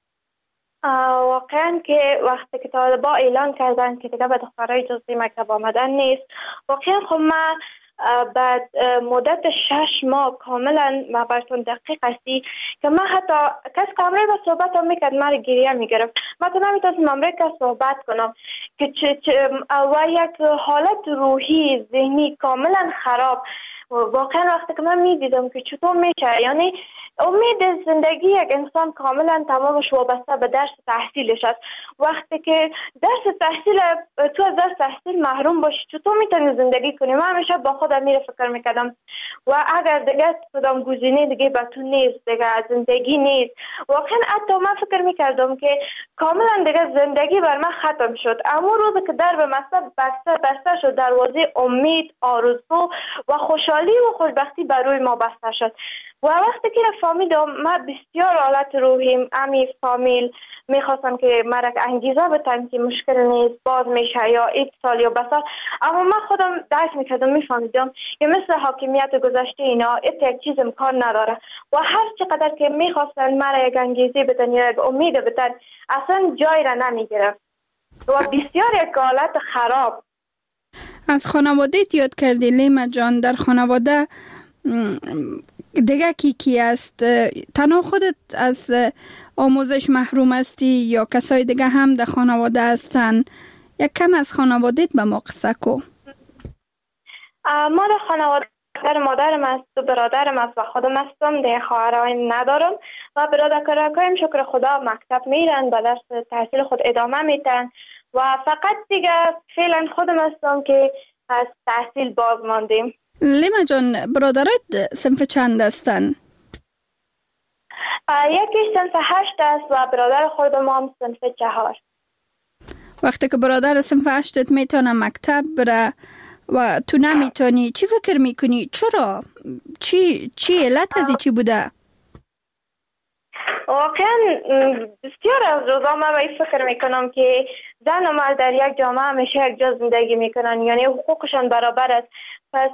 واقعا که وقتی که طالبا اعلان کردن که دیگه به دخترای جزئی مکتب آمدن نیست، واقعا خب من بعد مدت 6 ماه کاملا ما براتون دقیق هستی که من حتی کس که همراه با صحبت هم میکرد من گریه میگرفت. من تو نمیتونستم همراه کس صحبت کنم که و یک حالت روحی ذهنی کاملا خراب. واقعا وقتی که من میدیدم که چطور میشه، یعنی امید زندگی یک انسان کاملا تمامش وابسته به درس تحصیلش است. وقتی که درس تحصیل تو از درس تحصیل محروم باشی چطور میتونی زندگی کنی؟ من همیشه با خودم میره فکر میکردم و اگر دیگه کدام گزینه دیگه به تو نیست، دیگه زندگی نیست. واقعا حتی من فکر میکردم که کاملا دیگه زندگی بر من ختم شد. اما روزی که در به مکتب بسته شد، دروازه امید، آرزو و خوشحالی و خوشبختی بر روی ما بسته شد. و وقتی که فهمیدم من بسیار حالت روحیم فامیل میخواستم که مرک انگیزه بتن که مشکل نیست، باز میشه یا ایک سال یا بسال. اما من خودم درک میکردم، میفهمیدم که مثل حاکمیت گذشته اینا یک چیز امکان نداره و هر چقدر که میخواستن مرا یک انگیزه بدن یا یک امید بدن اصلا جای را نمیگرفت و بسیار یک حالت خراب. از خانواده‌ت یاد کردی لیما جان، در خانواده دیگه کی است؟ تنها خودت از آموزش محروم هستی یا کسای دیگه هم در خانواده هستن؟ یک کم از خانوادهت به ما قصه کو. ما در خانواده مادرم است و برادرم است و خودم هستم، دیگه خواهرام ندارم و برادرکایم شکر خدا مکتب میرن، به درس تحصیل خود ادامه میدن و فقط دیگه فعلا خودم هستم که از تحصیل باز ماندیم. لیما جان، برادرت صنف چند هستن؟ یکی صنف 8 است و برادر خودم هم صنف 4. وقتی که برادر صنف 8 میتونه مکتب بره و تو نمیتونی، چی فکر میکنی؟ چرا؟ چی علت ازی چی بوده؟ واقعا بسیار از روزا من باید فکر میکنم که زن و مرد در یک جامعه همیشه یک جا زندگی میکنن، یعنی حقوقشان برابر است. پس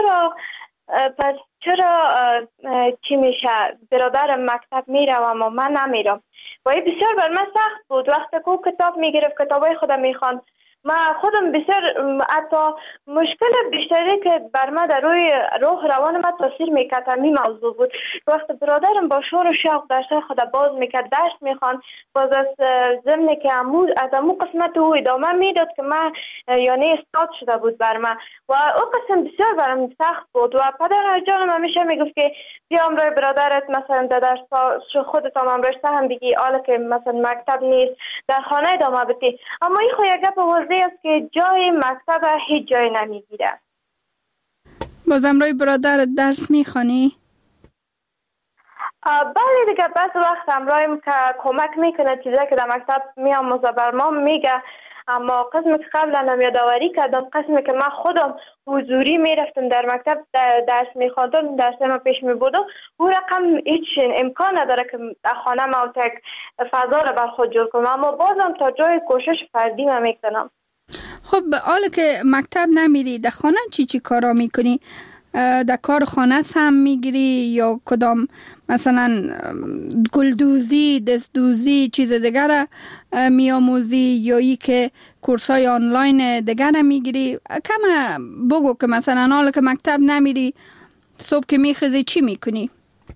چرا چی میشه برادر مکتب میره و من نمیرم؟ و بسیار بر من سخت بود. وقتی که کتاب میگرفت کتابای خودم میخوان، من خودم بسیار حتی مشکل بیشتری که بر من در روی روح روان من تاثیر میکرد همین موضوع بود. وقتی برادرم با شور و شوق درس خود باز میکرد، درس میخوان، باز از ضمن که از امو قسمت او ادامه میداد که من یعنی استاد شده بود بر من و او قسم بسیار برم سخت بود. و پدر جانم همیشه میگفت که بیا امروی برادرت مثلا در درس خودت هم امروی هم بگی، حالا که مثلا مکتب نیست در خانه ادامه بدی. اما این خو یک گپ واضح است که جای مکتب هیچ جای نمیگیره. بازم روی برادرت درس میخوانی؟ بله دیگه، بعض وقت همراهیم که کمک میکنه، چیزایی که در مکتب میآموزه بر ما میگه. اما قسمی که قبلا هم یادآوری کردم، قسمی که من خودم حضوری میرفتم در مکتب درس میخواندم، درس ما پیش میبردم، او رقم هیچ امکان نداره که خانه ما یک فضا رو بر خود جور کنم، اما بازم تا جای کوشش فردی من میکنم. خب حالا که مکتب نمیری، در خانه چی کارا میکنی؟ در کار خانه هم میگیری یا کدام مثلا گلدوزی، دستدوزی، چیز دیگر میاموزی یا ای که کورسای آنلاین دیگر میگیری؟ کم بگو که مثلا حالا که مکتب نمیری صبح که میخزی چی میکنی؟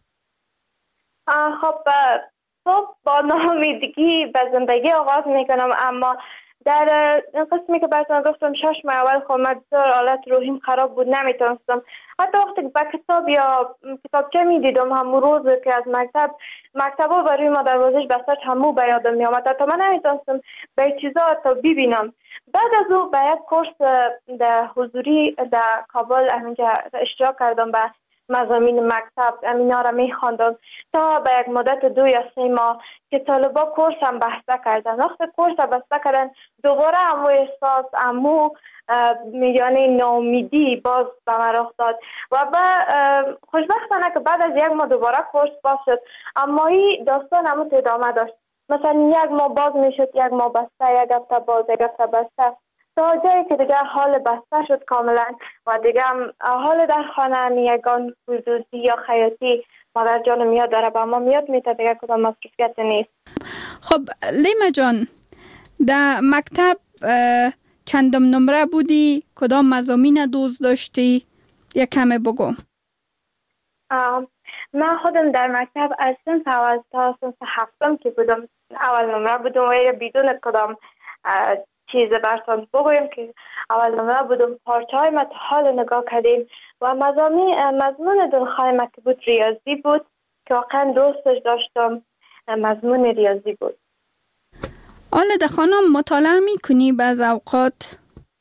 خب صبح با ناامیدگی به زندگی آغاز میکنم، اما در قسمی که براتون گفتم 6 ماه اول خب من بسیار حالت روحیم خراب بود، نمیتونستم حتی وقتی که با کتاب یا کتابچه میدیدم همون روز که از مکتبا برای ما دروازش بسته همون به یادم میامد، حتی من نمیتونستم به چیزا حتی ببینم. بعد از او به یک کورس در حضوری در کابل همینجا اشتراک کردم به مضامین مکتب، امینا را میخواندم تا به یک مدت 2 یا 3 ماه که طالبا کورس هم بسته کردن. وقتی کورس بسته کردن دوباره همو احساس یعنی ناامیدی باز به من رخ داد و خوشبختانه که بعد از 1 ماه دوباره کورس باز شد، اما این داستان همون ادامه داشت. مثلا 1 ماه باز میشد، 1 ماه بسته، 1 هفته باز، 1 هفته بسته، تا جایی که دیگه حال بسته شد کاملا و دیگه حال در خانه یگان خصوصی یا خیاطی مادر جان میاد داره با ما میاد میته، دیگه کدام مصروفیت نیست. خب لیما جان، در مکتب چندم نمره بودی؟ کدام مضامین دوست داشتی؟ یک کمه بگو. من خودم در مکتب از صنف اول تا صنف 7 که بودم اول نمره بودم و بدون کدام چیز براتون بگویم که اول نمره بودم. پارچه های ما تا حال نگاه کردیم و مضمون دلخواه ما که بود ریاضی بود که واقعا دوستش داشتم، مضمون ریاضی بود. حالا در خانه مطالعه میکنی بعض اوقات؟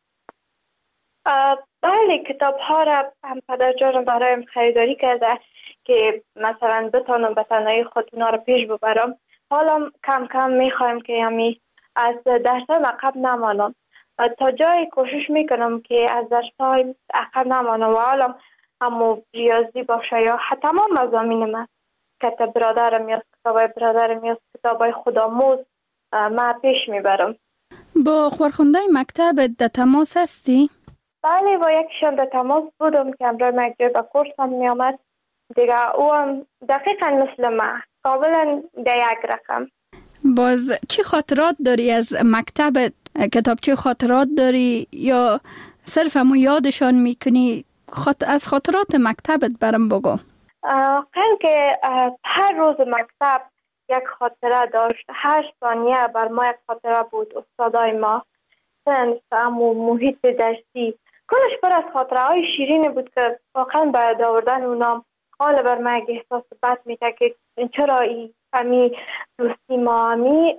بله، کتاب ها را هم پدر جانم برایم خریداری کرده که مثلا بتانم به تنهایی خود اونا را پیش ببرم. حالا کم کم میخوایم که همی از درس‌های عقب نمانم، تا جایی کوشش میکنم که از درس‌های عقب نمانم و حالا همو ریاضی باشه یا تمام مضامین من کتاب برادرم یا کتابای برادرم یا کتابای خودآموز من پیش میبرم. با خورخونده مکتب در تماس هستی؟ بله، با یکیشان در تماس بودم که امروز مکتب به کورس هم میامد دیگه. او هم دقیقا مثل من کاملا در یک رقم. باز چی خاطرات داری از مکتبت؟ کتابچه خاطرات داری یا صرف همون یادشان میکنی؟ از خاطرات مکتبت برام بگو. قیل که هر روز مکتب یک خاطره داشت، هر ثانیه بر ما یک خاطره بود. استادای ما، صنف، محیط درسی، کلش پر از خاطره های شیرین بود که واقعا باید آوردن اونا حال بر من احساس بد میده که چرا همی دوستی ما همی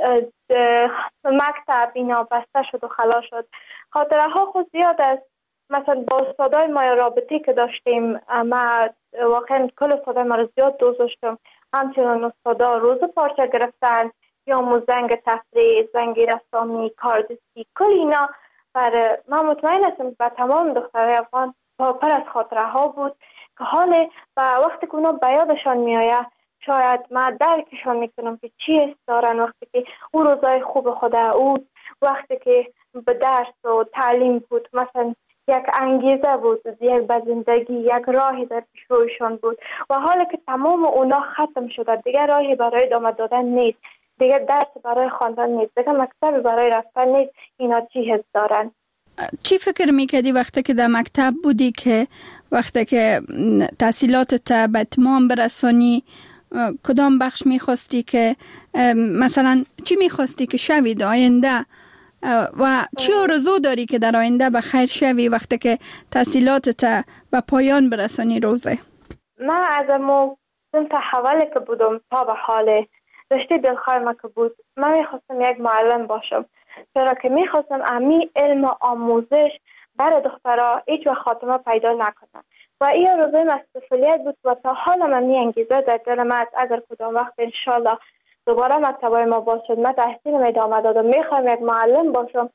مکتب اینا بسته شد و خلاص شد. خاطره ها خود زیاد است. مثلا با استادای ما رابطه که داشتیم، ما واقعا کل استادای ما رو زیاد دوست داشتم. همچنان استادا روز پارچه گرفتن یا زنگ تفریح، زنگ رسامی، کاردستی، کل اینا بر من مطمئن هستم و تمام دخترای افغان پر از خاطره ها بود که حال و وقتی که اونا به یادشان میآید شاید من درکشان میکنم که چی است دارن. وقتی که او روزای خوب خود او وقتی که به درس و تعلیم بود، مثلا یک انگیزه بود، یک به زندگی، یک راهی در پیش رویشان بود و حالا که تمام اونا ختم شده، دیگه راهی برای ادامه دادن نیست، دیگه درس برای خواندن نیست، دیگه مکتب برای رفتن نیست. اینا چی حس دارن؟ چی فکر میکردی وقتی که در مکتب بودی که وقتی که تحصیلاتت به اتمام برسانی؟ کدام بخش میخواستی که مثلا چی میخواستی که شوی آینده و چی آرزو داری که در آینده به خیر شوی وقتی که تحصیلاتت به پایان برسانی روزه؟ من از امو صنف اولی که بودم تا به حال رشته دلخواه ما که بود، من میخواستم یک معلم باشم، چرا که میخواستم امی علم و آموزش برای دخترها هیچ وقت خاتمه پیدا نکنن و این آرزوی مسئولیت بود و تا حالا من انگیزه در دل من اگر کدام وقت انشالله دوباره مکتبای ما باز شد من تحصیل ادامه دادم، میخوام یک معلم باشم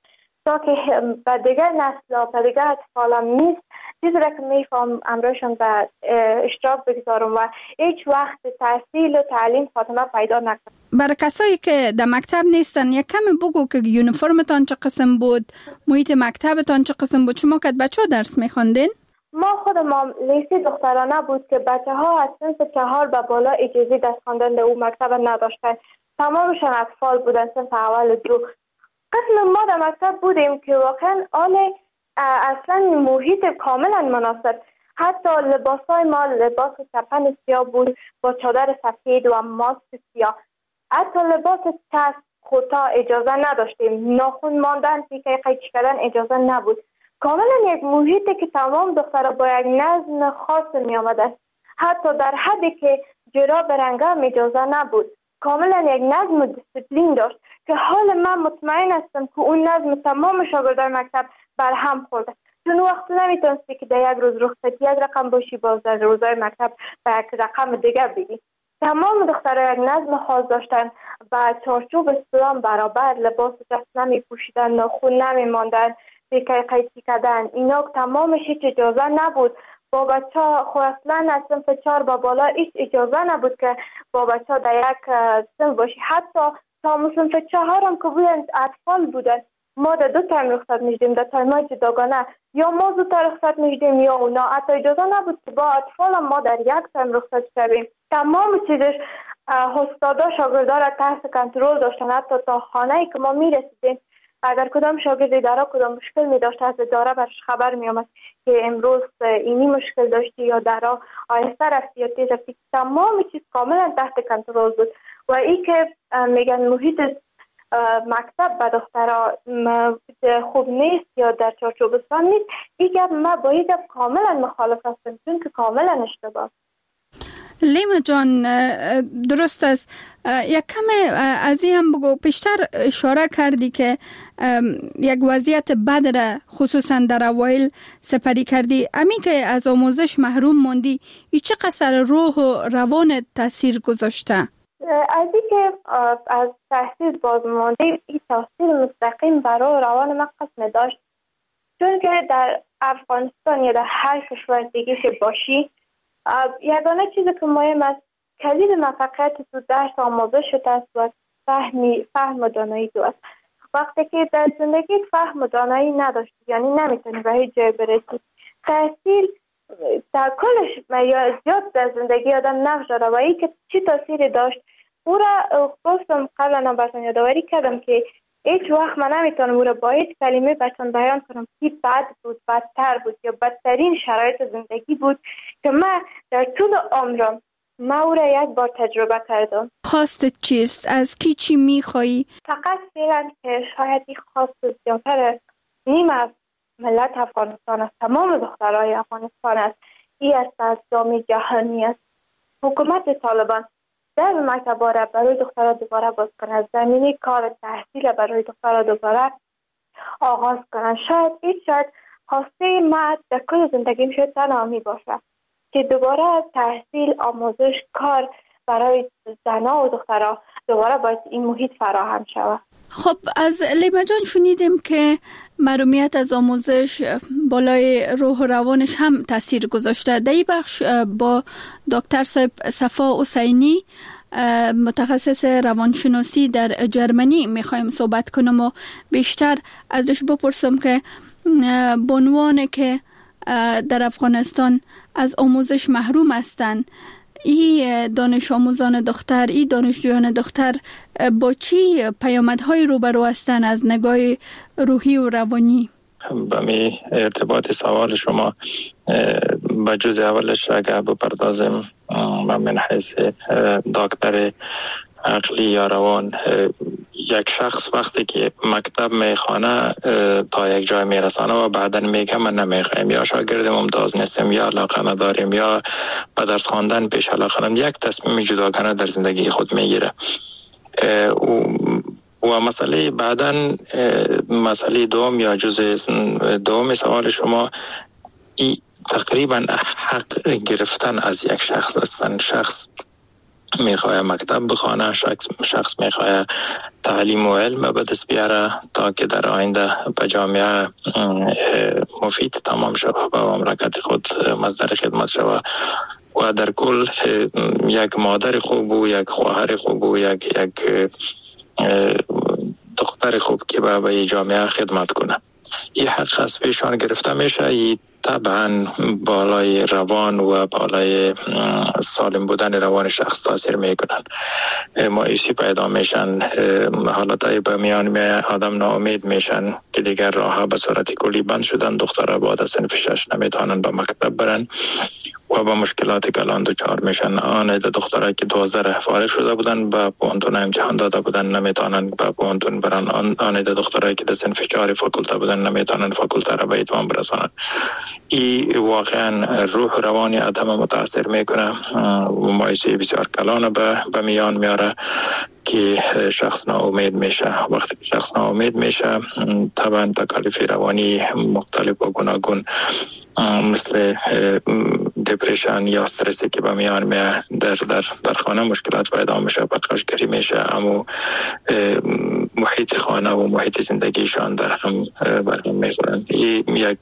تا که به دیگر نسل و دیگر اطفالم نیست چیزی را که میفهم امرایشان به اشتراک بگذارم و هیچ وقت تحصیل و تعلیم خاتمه پیدا نکنم. برای کسایی که در مکتب نیستن یک کمی بگو که یونیفرمتان چه قسم بود، محیط مکتبتان چه قسم بود، شما که بچه ها درس میخواندین؟ ما خودمان لیسه دخترانه بود که بچه ها از سنف 4 به بالا اجازه درس خواندن در اون مکتب نداشتن. تمامشان اطفال بودن سنف اول 2. قسم ما در مکتب بودیم که واقعا اصلا محیط کاملا مناسب. حتی لباسای ما لباس چپن سیاه بود با چادر سفید و ماسک سیاه. حتی لباس چسب خطا اجازه نداشتیم. ناخن ماندن، تیکه قیچی کردن اجازه نبود. کاملا یک محیطی که تمام دخترها با یک نظم خاص می آمده. حتی در حدی که جراب رنگام اجازه نبود. کاملا یک نظم و دیسپلین داشت که حال من مطمئن هستم که اون نظم تمام شاگردان مکتب برهم خورده. چون وقت نمیتونستی که در یک روز رخصتی یک رقم باشی، باز در روزهای مکتب به یک رقم دیگر بگی. تمام دخترها یک نظم خاص داشتن و چارچوب اسلام برابر، لباس دست نمی پوشیدن، ناخن نمی ماندن، تیکه قیچی کردن، اینا تمامش هیچ اجازه نبود. با بچه ها خود اصلا از سنف 4 با بالا هیچ اجازه نبود که با بچه ها در یک سنف باشی. حتی تا سنف 4 هم که بودن اطفال بودن، ما در 2 تایم رخصت میشدیم، در تایمای جداگانه، یا ما زودتر رخصت میشدیم یا اونا. حتی اجازه نبود که با اطفال هم ما در 1 تایم رخصت شویم. تمام چیزش استادا شاگردا را تحت کنترل داشتن. حتی تا خانه‌ای که ما میرسیدیم اگر کدام شاگرد اداره کدام مشکل می داشت از اداره برش خبر می آمد که امروز اینی مشکل داشتی یا درا آهسته رفتی یا تیز رفتی. تمام چیز کاملا تحت کنترل بود و این که میگن محیط مکتب به دخترها خوب نیست یا در چارچوب اسلام نیست، این گپ ما با این گپ کاملا مخالف هستم، چون که کاملا اشتباه. لیما جان درست است. یک کم از این هم بگو، پیشتر اشاره کردی که یک وضعیت بد را خصوصا در اوایل سپری کردی. امی که از آموزش محروم موندی، این چه قصر روح و روان تاثیر گذاشته؟ از این که از تحصیل باز مانده، این تاثیر مستقیم برای روان من قسم داشت، چون که در افغانستان یا در هر کشور دیگه باشی، یگانه چیزی که مهم است کلید موفقیت تو درس آموزش است و فهم و دانایی تو است. وقتی که در زندگی فهم و دانایی نداشتی، یعنی نمیتونی به هیچ جای برسی. تحصیل در کلش یا زیاد در زندگی آدم نقش داره و این که چی تاثیری داشت او را گفتم قبلا براتون یادآوری کردم که هیچ وقت من نمیتونم او را با هیچ کلمه براتون بیان کنم که بد بود، بدتر بود یا بدترین شرایط زندگی بود که من در طول عمرم او را یک بار تجربه کردم. خواستت چیست؟ از کی چی میخوایی؟ فقط فعلا که شاید این خواست زیادتر نیم از ملت افغانستان است، تمام دخترای افغانستان است، این است از جامعه جهانی است. حکومت طالبان در مکتبا را برای دخترها دوباره باز کنند، زمینه کار تحصیل برای دخترها دوباره آغاز کنند. شاید خواسته ما در کل زندگیم شاید تنها می باشد که دوباره تحصیل، آموزش، کار برای زنها و دخترها دوباره باید این محیط فراهم شود. خب از لیما جان شنیدیم که محرومیت از آموزش بالای روح و روانش هم تاثیر گذاشته. در این بخش با دکتر صفا حسینی متخصص روانشناسی در جرمنی میخوایم صحبت کنم و بیشتر ازش بپرسم که به عنوان که در افغانستان از آموزش محروم هستند، این دانش آموزان دختر، این دانشجویان دختر با چی پیامدهای روبرو هستند از نگاه روحی و روانی؟ به می ارتباط سوال شما به جز اولش اگر بپردازم، من حیث دکتر عقلی یا روان، یک شخص وقتی که مکتب میخوانه تا یک جای میرسانه و بعدا میگه من نمیخوایم یا شاگرد ممتاز نیستم یا علاقه نداریم یا به درس خواندن پیش علاقه ندارم، یک تصمیم جداگانه در زندگی خود میگیره. و مسئله بعداً مسئله دوم یا جز دوم سوال شما، تقریبا حق گرفتن از یک شخص هستن. شخص میخواه مکتب بخوانه، شخص میخواه تعلیم و علم به دست بیاره تا که در آینده به جامعه مفید تمام شود و مملکت خود مصدر خدمت شود و در کل یک مادر خوب و یک خواهر خوب و یک دختر خوب که به جامعه خدمت کنه. این حق از پیشان گرفته میشه. این طبعا بالای روان و بالای سالم بودن روان شخص تاثیر میکنن. مایوسی پیدا میشن، حالتهای به میان می آدم ناامید میشن که دیگر راه به صورت کلی بند شدن. دخترها بعد از صنف 6 نمیتونن به مکتب برن و با مشکلات کلان دچار میشن. آن دخترها که 12 فارغ شده بودن به پوهنتون امتحان داده بودن نمیتونن به پوهنتون برن. آن دخترها که در صنف 4 فاکولته بودن نمیتونن فاکولته را به اتمام برسانن. این واقعا روح روانی آدم متاثر میکنه و مایوسی بسیار کلان به میان میاره که شخص ناامید میشه. وقتی شخص ناامید میشه طبعا تکالیف روانی مختلف و گوناگون مثل دپرشن یا استرسی که به میان میاد در خانه مشکلات پیدا میشه، بخشگری میشه، اما محیط خانه و محیط زندگیشان در هم برهم میخورن. یک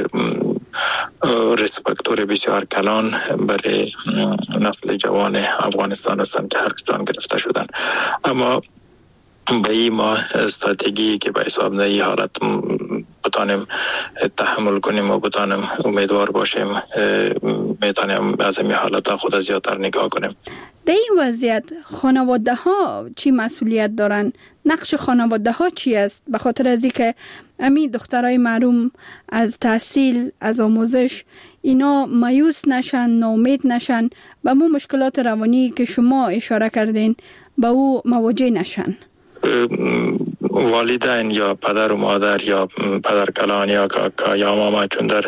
ریسپکتور بسیار کلان برای نسل جوان افغانستان هستند که حقشان گرفته شدن. اما به این ما استراتژی که به حساب نه این حالت بتانیم تحمل کنیم و بتانیم امیدوار باشیم میتونیم از این حالت خود زیادتر نگاه کنیم. در این وضعیت خانواده ها چی مسئولیت دارن؟ نقش خانواده ها چی است؟ به خاطر از اینکه امی دخترای محروم از تحصیل، از آموزش، اینا مایوس نشن، ناامید نشن، به مو مشکلات روانی که شما اشاره کردین به او مواجه نشن. والدین یا پدر و مادر یا پدر کلان یا کاکا یا ماما، چون در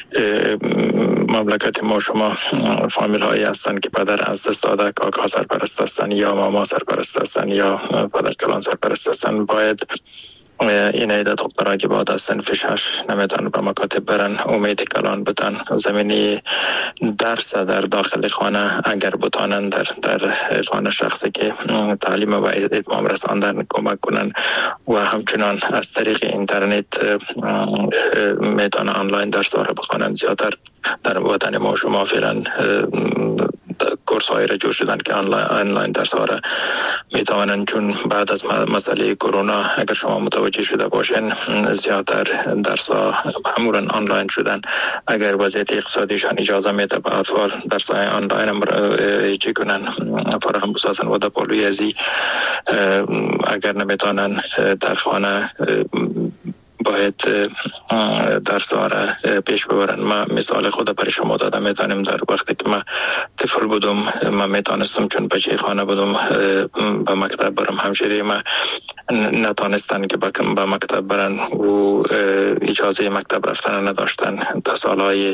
مملکت ما شما فامیل هایی هستند که پدر از دست داده، کاکا سرپرست هستند یا ماما سرپرست هستند یا پدر کلان سرپرست هستند، باید این عده دخترها که بعد از صنف 6 نمیتونن به مکاتب برن امید کلان بتن. زمینی درس در داخل خانه اگر بتانن در خانه شخصی که تعلیم و اتمام رساندن کمک کنن و همچنان از طریق اینترنت میتونن آنلاین درس ها را بخوانن. زیادتر در وطن ما شما فعلا کورس هایی را جور شدن که آنلاین درس ها را میتوانن، چون بعد از مسئله کرونا اگر شما متوجه شده باشین زیادتر درس ها معمولا آنلاین شدن. اگر وضعیت اقتصادیشان اجازه میده به اطفال درس های آنلاین هم چی کنن فراهم بسازن و در پالوی ازی اگر نمیتونن در خانه باید درس ها را پیش ببرن. من مثال خود برای شما دادم. میتونم در وقتی که من طفل بودم من میتونستم چون بچه خانه بودم به مکتب برم. همشیری من نتونستن که به مکتب برن و اجازه مکتب رفتن نداشتن. تا سالهای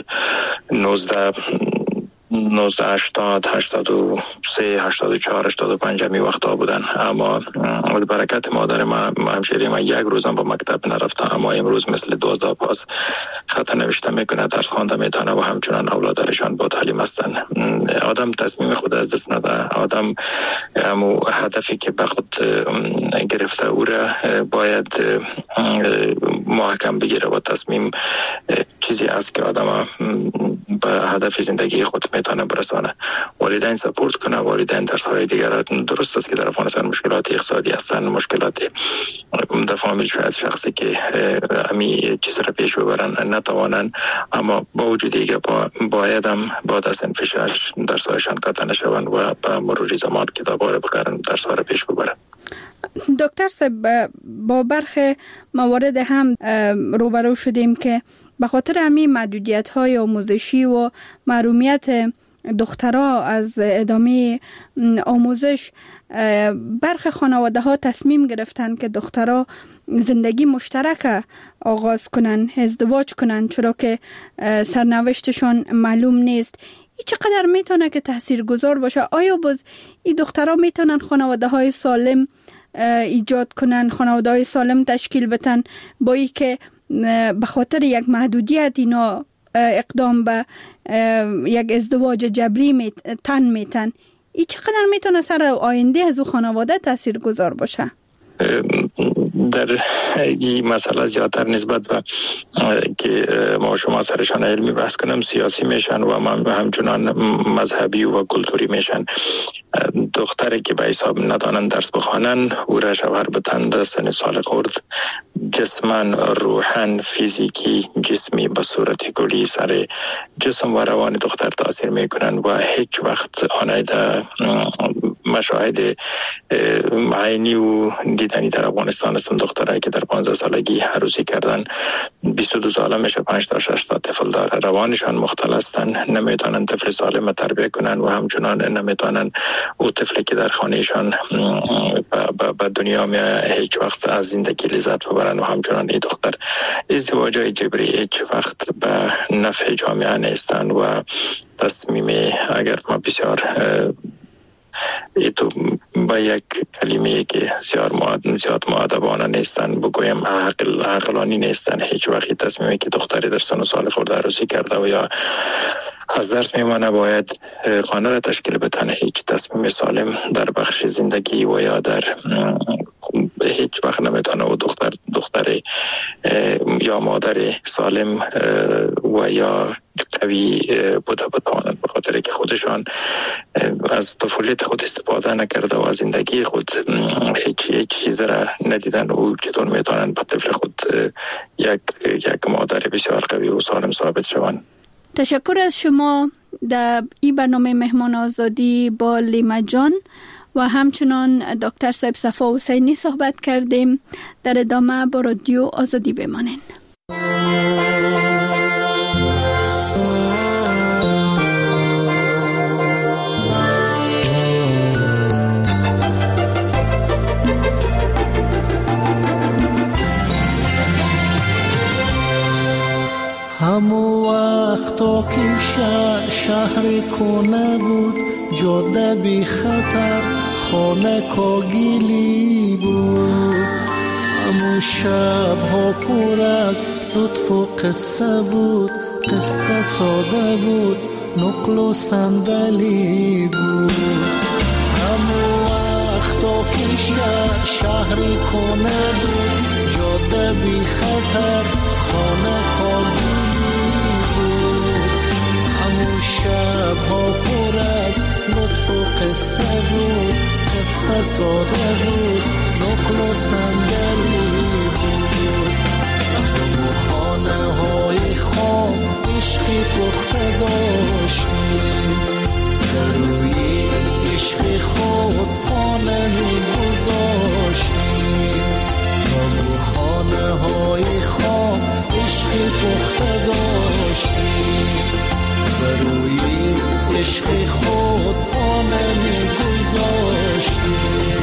1980 83 84 85 می وقتا بودن. اما برکت مادر ما همشیری ما یک روزم به مکتب نرفته، اما امروز مثل 12 پاس خط نوشته میکنه، درس خوانده میتونه و همچنان اولادشان با تعلیم هستن. آدم تصمیم خود از دست نده. آدم همو هدفی که به خود گرفته او را باید محکم بگیره و تصمیم چیزی است که آدم به هدف زندگی خود میتونه برسانه. والدین سپورت کنه، والدین درس های دیگر. درست است که در افغانستان مشکلات اقتصادی هستند، مشکلات در فامیل شاید شخصی که امی چیز را پیش ببرن نتوانن، اما با وجود دیگه باید هم بعد از صنف 6 درس هایشان قطع نشوند و به مرور زمان کتاب‌ها را بخرن درس ها را پیش ببرن. دکتر صاحب، با برخی موارد هم روبرو شدیم که به خاطر همین محدودیت‌های آموزشی و محرومیت دخترها از ادامه آموزش، برخی خانواده‌ها تصمیم گرفتن که دخترها زندگی مشترک آغاز کنن، ازدواج کنن، چرا که سرنوشتشان معلوم نیست. این چقدر میتونه که تاثیرگذار باشه؟ آیا باز این دخترها میتونن خانواده‌های سالم ایجاد کنن، خانواده‌های سالم تشکیل بدن، با این که به خاطر یک محدودیت اینا اقدام به یک ازدواج جبری تن میتن؟ این چقدر میتونه سر آینده از او خانواده تاثیرگذار باشه؟ در این مسئله زیادتر نسبت به که ما شما سرشان علمی بحث کنم سیاسی میشن و همچنان مذهبی و کلتوری میشن. دختری که به حساب ندانن درس بخوانن او را شوهر بتند سن سال خورد جسمن روحن فیزیکی جسمی به صورت کلی سر جسم و روان دختر تاثیر میکنن و هیچ وقت آنها در مشاهد عینی و دیدنی در افغانستان است. دختره که در 15 سالگی عروسی کردن 22 ساله میشه 5 تا 6 تا طفل داره. روانشان مختل هستن، نمیتونن طفل سالم تربیت کنن و همچنان نمیتونن او طفلی که در خانهشان به دنیا میاد هیچ وقت از زندگی لذت ببرن و همچنان این دختر ازدواجای جبری هیچ وقت به نفع جامعه نیستن و تصمیم اگر ما بسیار تو با یک کلمه که زیاد مؤدبانه نیستن بگویم عقلانی نیستن. هیچ وقت تصمیمی که دختری در سن و سال خورده عروسی کرده و یا از درس میمانه باید خانه را تشکیل بتن. هیچ تصمیم سالم در بخش زندگی و یا در هیچ وقت نمیتونه و دختر یا مادر سالم و یا قوی بتوانند، به خاطر که خودشان از طفولیت خود استفاده نکرده و از زندگی خود هیچ چیز را ندیدن و چطور میتونن به طفل خود یک مادر بسیار قوی و سالم ثابت شوند. تشکر از شما. در این برنامه مهمان آزادی با لیما جان و همچنان دکتر صاحب صفا حسینی صحبت کردیم. در ادامه با رادیو آزادی بمانین. همو وقتا که شهر کنه بود، جاده بی خطر خانه کاگیلی بود. همو شب ها پر از لطف و قصه بود، قصه ساده بود نقل و صندلی بود. همو وقتا که شهر کنه بود، جاده بی خطر خانه کاگیلی بود. همو شب ها پر از لطف و قصه بود، قصه ساده بود نقل و صندلی بود. همو خانه های خام عشقی پخته داشتیم، در روی عشق خود پانه می گذاشتیم. همو خانه های خام عشقی پخته داشتیم، در روی عشق خود پانه می گذاشتیم.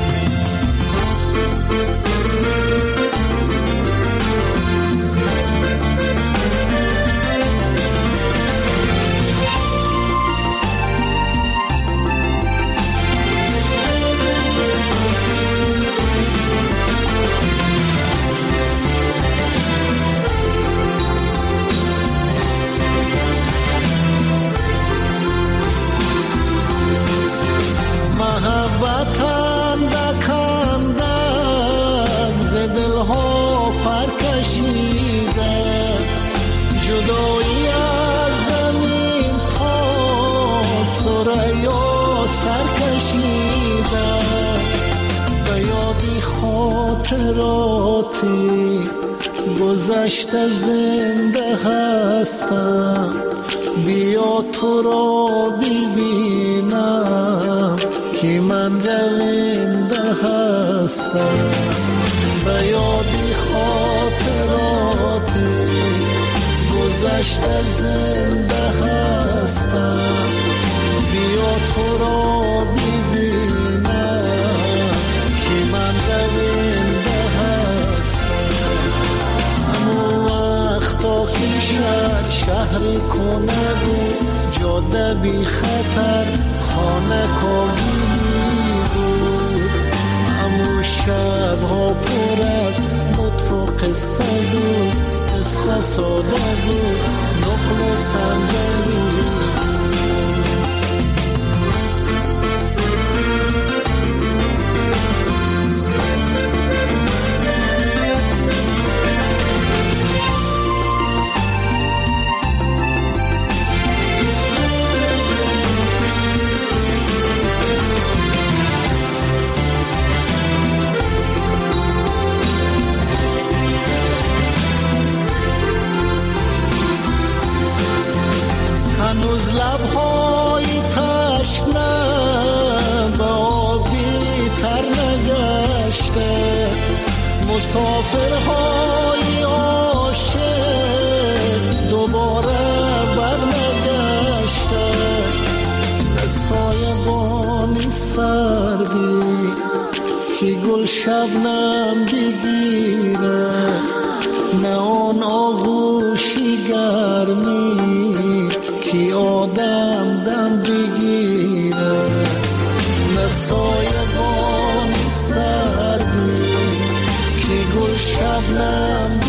محبتم دکندم ز دلها پر کشیده، جدایی از زمین تا ثریا سر کشیده. به یادی خاطراتی گذشته زنده هستم، بیا تو را ببینم که من رونده هستم. به یادی خاطراتی گذشته زنده هستم، بیا تو را ببینم که من رونده هستم. همو وقتا که شهر کنه بود، جاده بی خطر خانه کاگیلی بود. همو شب ها پر از لطف و قصه بود، قصه ساده بود نقل و صندلی بود. مسافرهای عاشق دوباره برنگشته، نه سایبانی سردی که گل شبنم بگیره، نه آن آغوشی گرمی که آدم دم بگیره، نه سایبانی سردی که گل شبنم